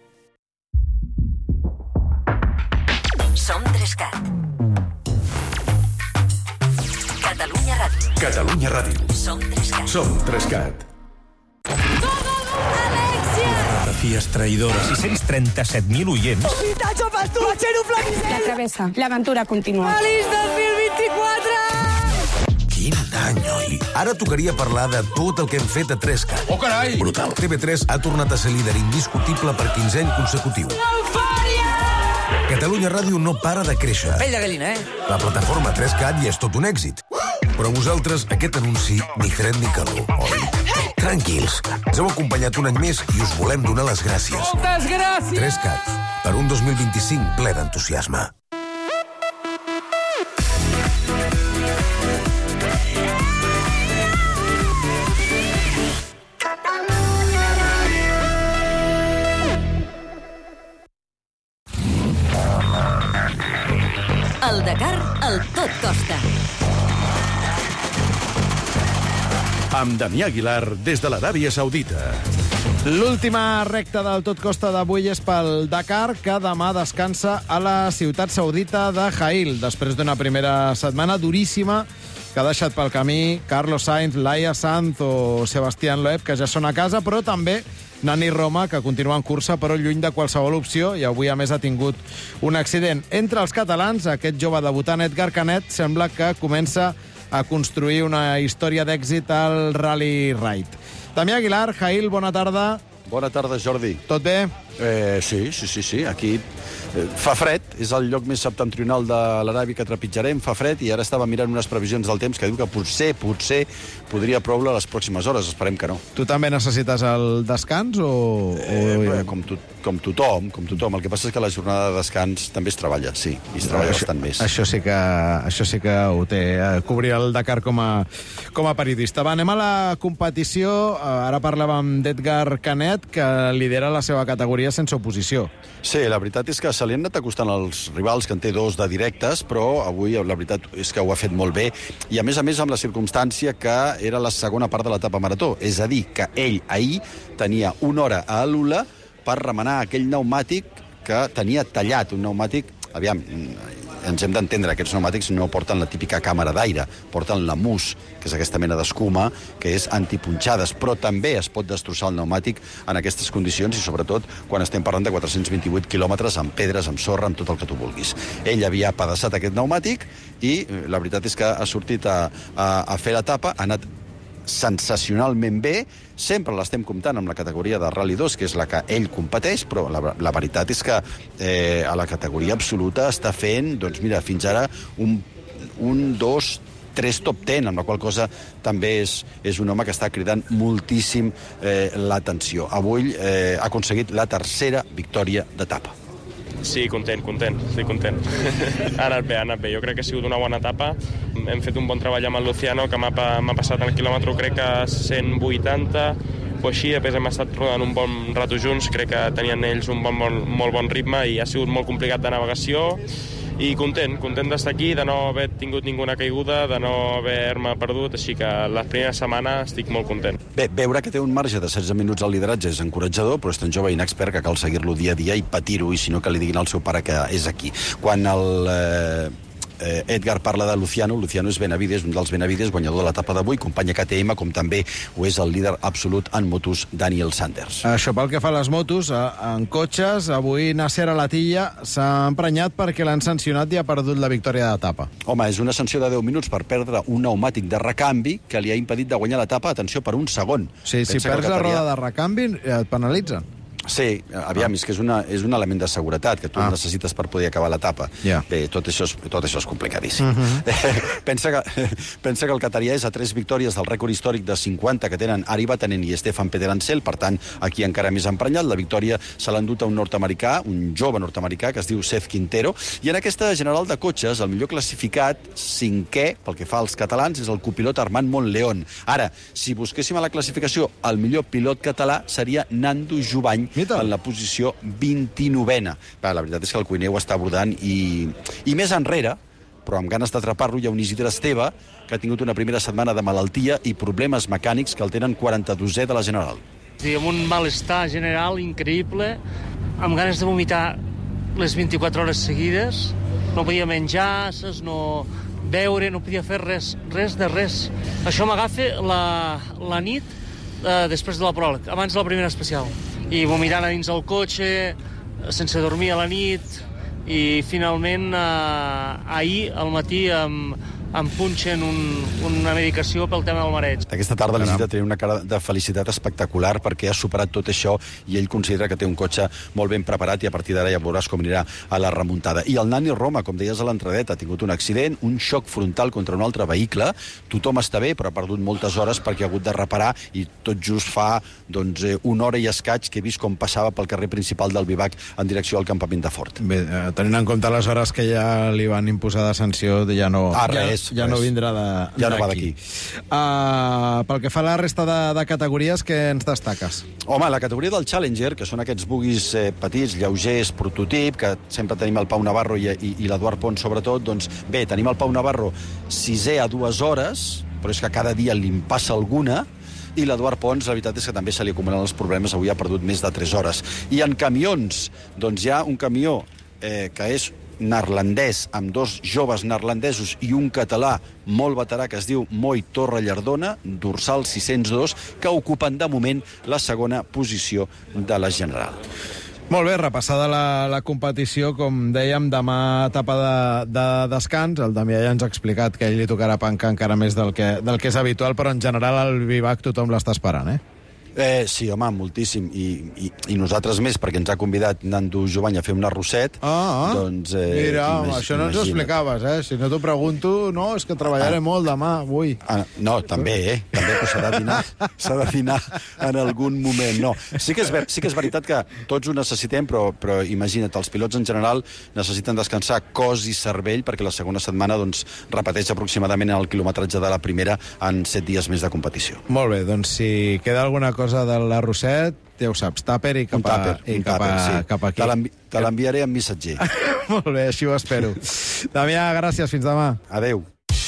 Som Trescat. Catalunya Ràdio. Catalunya Ràdio. Som Trescat. Som Trescat. Fotografies traïdores. sis cents trenta-set mil oients. Un vintatge per tu, xeroflamis. La travessa. L'aventura continua. Feliç dos mil vint-i-quatre! Quin dany, oi? Ara tocaria parlar de tot el que hem fet a Trescat. Oh, carai! Brutal. T V tres ha tornat a ser líder indiscutible per quinzè any consecutiu. Catalunya Ràdio no para de créixer. Pell de gallina, eh? La plataforma Trescat ja és tot un èxit. Però a vosaltres aquest anunci ni fred ni calor, oi? Tranquils, ens heu acompanyat un any més i us volem donar les gràcies. Moltes gràcies! Trescat, per un dos mil vint-i-cinc ple d'entusiasme. El Dakar, el tot costa. Amb Damià Aguilar, des de l'Aràbia Saudita. L'última recta del tot costa d'avui és pel Dakar, que demà descansa a la ciutat saudita de Jail, després d'una primera setmana duríssima que ha deixat pel camí Carlos Sainz, Laia Sanz o Sebastián Loeb, que ja són a casa, però també Nani Roma, que continua en cursa, però lluny de qualsevol opció, i avui, a més, ha tingut un accident. Entre els catalans, aquest jove debutant Edgar Canet sembla que comença a construir una història d'èxit al Rally Raid. Damià Aguilar, Jail, bona tarda. Bona tarda, Jordi. Tot bé? Eh, sí, sí, sí, sí. Aquí eh, fa fred, és el lloc més septentrional de l'Aràbia que trepitjarem, fa fred, i ara estava mirant unes previsions del temps que diu que potser, potser podria ploure les pròximes hores, esperem que no. Tu també necessites el descans o...? Eh, o... Bé, com, to, com tothom, com tothom. El que passa és que la jornada de descans també es treballa, sí, i es treballa això, bastant més. Això sí que, això sí que ho té, eh, cobrir el Dakar com a, com a periodista. Va, anem a la competició. Ara parlàvem d'Edgar Canet, que lidera la seva categoria sense oposició. Sí, la veritat és que se li han anat acostant els dels rivals, que en té dos de directes, però avui la veritat és que ho ha fet molt bé, i a més a més amb la circumstància que era la segona part de l'etapa marató, és a dir, que ell ahir tenia una hora a Alula per remenar aquell pneumàtic que tenia tallat, un pneumàtic, aviam, ens hem d'entendre, aquests pneumàtics no porten la típica càmera d'aire, porten la mousse, que és aquesta mena d'escuma, que és antipunxades, però també es pot destrossar el pneumàtic en aquestes condicions, i sobretot quan estem parlant de quatre-cents vint-i-vuit quilòmetres amb pedres, amb sorra, amb tot el que tu vulguis. Ell havia apedaçat aquest pneumàtic i la veritat és que ha sortit a, a, a fer l'etapa, ha anat sensacionalment bé, sempre l'estem comptant amb la categoria de Rally dos, que és la que ell competeix, però la, la veritat és que eh, a la categoria absoluta està fent, doncs mira, fins ara un, un dos, tres top ten, amb la qual cosa també és, és un home que està cridant moltíssim eh, l'atenció. Avui eh, ha aconseguit la tercera victòria d'etapa. Sí, content, content, estic content. Ha anat bé, ha anat bé. Jo crec que ha sigut una bona etapa. Hem fet un bon treball amb el Luciano, que m'ha passat el quilòmetre, crec que cent vuitanta o així. Després hem estat rodant un bon rato junts, crec que tenien ells un bon, bon, molt bon ritme i ha sigut molt complicat de navegació. I content, content d'estar aquí, de no haver tingut ninguna caiguda, de no haver-me perdut, així que la primera setmana estic molt content. Bé, veure que té un marge de setze minuts al lideratge és encoratjador, però és tan jove i inexpert que cal seguir-lo dia a dia i patir-ho, i si no que li diguin al seu pare que és aquí. Quan el eh, eh, Edgar parla de Luciano, Luciano és Benavides, un dels Benavides, guanyador de l'etapa d'avui, companya K T M, com també ho és el líder absolut en motos, Daniel Sanders. Això pel que fa a les motos, en cotxes, avui Nasser Al-Attiyah s'ha emprenyat perquè l'han sancionat i ha perdut la victòria d'etapa. Home, és una sanció de deu minuts per perdre un pneumàtic de recanvi que li ha impedit de guanyar l'etapa, atenció, per un segon. Sí, si perds la roda de recanvi, et penalitzen. Sí, aviam, ah. és que és, una, és un element de seguretat que tu ah. necessites per poder acabar l'etapa. Yeah. Bé, tot això, és, tot això és complicadíssim. Uh -huh. pensa, que, pensa que el catarià és a tres victòries del rècord històric de cinquanta que tenen Ari Vatanen i Stefan Peter Ansel, per tant, aquí encara més emprenyat. La victòria se l'ha endut a un nord-americà, un jove nord-americà, que es diu Seth Quintero, i en aquesta general de cotxes, el millor classificat, cinquè, pel que fa als catalans, és el copilot Armand Montleón. Ara, si busquéssim a la classificació el millor pilot català, seria Nando Jubany, en la posició vint-i-novena. La veritat és que el cuiner ho està abordant i, i més enrere, però amb ganes d'atrapar-lo, hi ha un Isidre Esteve, que ha tingut una primera setmana de malaltia i problemes mecànics que el tenen quaranta-dosè de la General. Sí, amb un malestar general increïble, amb ganes de vomitar les vint-i-quatre hores seguides, no podia menjar, no beure, no podia fer res, res de res. Això m'agafa la, la nit eh, després de la pròleg, abans de la primera especial. I vomitant a dins del cotxe, sense dormir a la nit, i finalment eh, ahir al matí em, em punxen un, una medicació pel tema del mareig. Aquesta tarda l'Isidre té una cara de felicitat espectacular perquè ha superat tot això i ell considera que té un cotxe molt ben preparat i a partir d'ara ja veuràs com anirà a la remuntada. I el Nani Roma, com deies a l'entradet, ha tingut un accident, un xoc frontal contra un altre vehicle. Tothom està bé, però ha perdut moltes hores perquè ha hagut de reparar i tot just fa doncs, una hora i escaig que he vist com passava pel carrer principal del Vivac en direcció al campament de Fort. Bé, tenint en compte les hores que ja li van imposar de sanció, ja no... Ah, res. Ja no vindrà de, ja no va d'aquí. Uh, pel que fa a la resta de, de categories, què ens destaques? Home, la categoria del Challenger, que són aquests buguis eh, petits, lleugers, prototip, que sempre tenim el Pau Navarro i, i, i l'Eduard Pons sobretot, doncs bé, tenim el Pau Navarro sisè a dues hores, però és que cada dia li'n passa alguna, i l'Eduard Pons, la veritat és que també se li acumulen els problemes, avui ha perdut més de tres hores. I en camions, doncs hi ha un camió eh, que és neerlandès, amb dos joves neerlandesos i un català molt veterà que es diu Moi Torre Llardona, dorsal sis-cents dos, que ocupen de moment la segona posició de la general. Molt bé, repassada la, la competició, com dèiem, demà etapa de, de descans. El Damià ja ens ha explicat que a ell li tocarà pencar encara més del que, del que és habitual, però en general al Vivac tothom l'està esperant, eh? Eh, sí, home, moltíssim. I, i, I nosaltres més, perquè ens ha convidat Nando Jubany a fer un arrosset. Ah, ah. Doncs, eh, Mira, imag això no ens ho explicaves, eh? Si no t'ho pregunto, no, és que treballaré ah. molt demà, avui. Ah, no, també, eh? També s'ha de dinar, s'ha de dinar en algun moment. No, sí que és, ver sí que és veritat que tots ho necessitem, però, però imagina't, els pilots en general necessiten descansar cos i cervell, perquè la segona setmana doncs, repeteix aproximadament el quilometratge de la primera en set dies més de competició. Molt bé, doncs si queda alguna cosa cosa de la Roset, ja ho saps, tàper i cap, Un tàper, a, i un cap, tàper, a, sí. cap aquí. Te l'envi- te l'enviaré amb missatger. Molt bé, així ho espero. Damià, gràcies, fins demà. Adéu.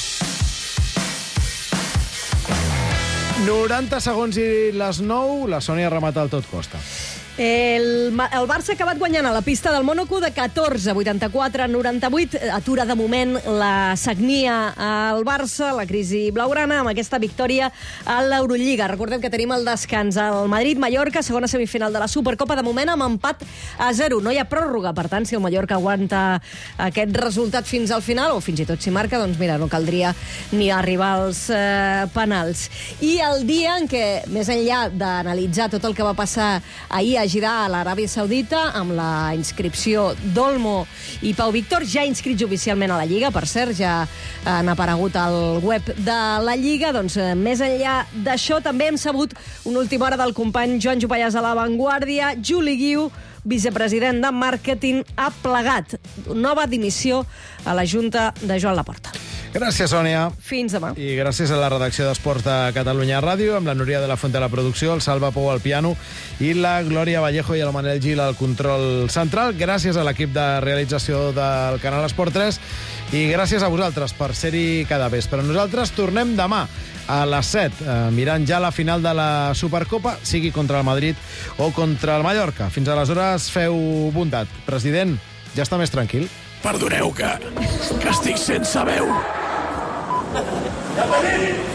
noranta segons i les nou, la Sònia remata el tot costa. El, el Barça ha acabat guanyant a la pista del Mònaco de catorze a vuitanta-quatre a noranta-vuit. Atura de moment la sagnia al Barça, la crisi blaugrana, amb aquesta victòria a l'Eurolliga. Recordem que tenim el descans al Madrid-Mallorca, segona semifinal de la Supercopa, de moment amb empat a zero. No hi ha pròrroga, per tant, si el Mallorca aguanta aquest resultat fins al final, o fins i tot si marca, doncs mira, no caldria ni arribar als eh, penals. I el dia en què, més enllà d'analitzar tot el que va passar ahir a Jeddah, a l'Aràbia Saudita, amb la inscripció d'Olmo i Pau Víctor, ja inscrits oficialment a la Lliga, per cert, ja han aparegut al web de la Lliga. Doncs eh, més enllà d'això, també hem sabut una última hora del company Joan Jopallàs a La Vanguardia. Juli Guiu, vicepresident de màrqueting, ha plegat nova dimissió a la Junta de Joan Laporta. Gràcies, Sònia. Fins demà. I gràcies a la redacció d'Esports de Catalunya Ràdio, amb la Núria de la Fuente a la producció, el Salva Pou al piano i la Glòria Vallejo i el Manel Gil al control central. Gràcies a l'equip de realització del Canal Esport tres i gràcies a vosaltres per ser-hi cada vespre. Nosaltres tornem demà a les set, eh, mirant ja la final de la Supercopa, sigui contra el Madrid o contra el Mallorca. Fins aleshores, feu bondat. President, ja està més tranquil? Perdoneu que, que estic sense veu. Ja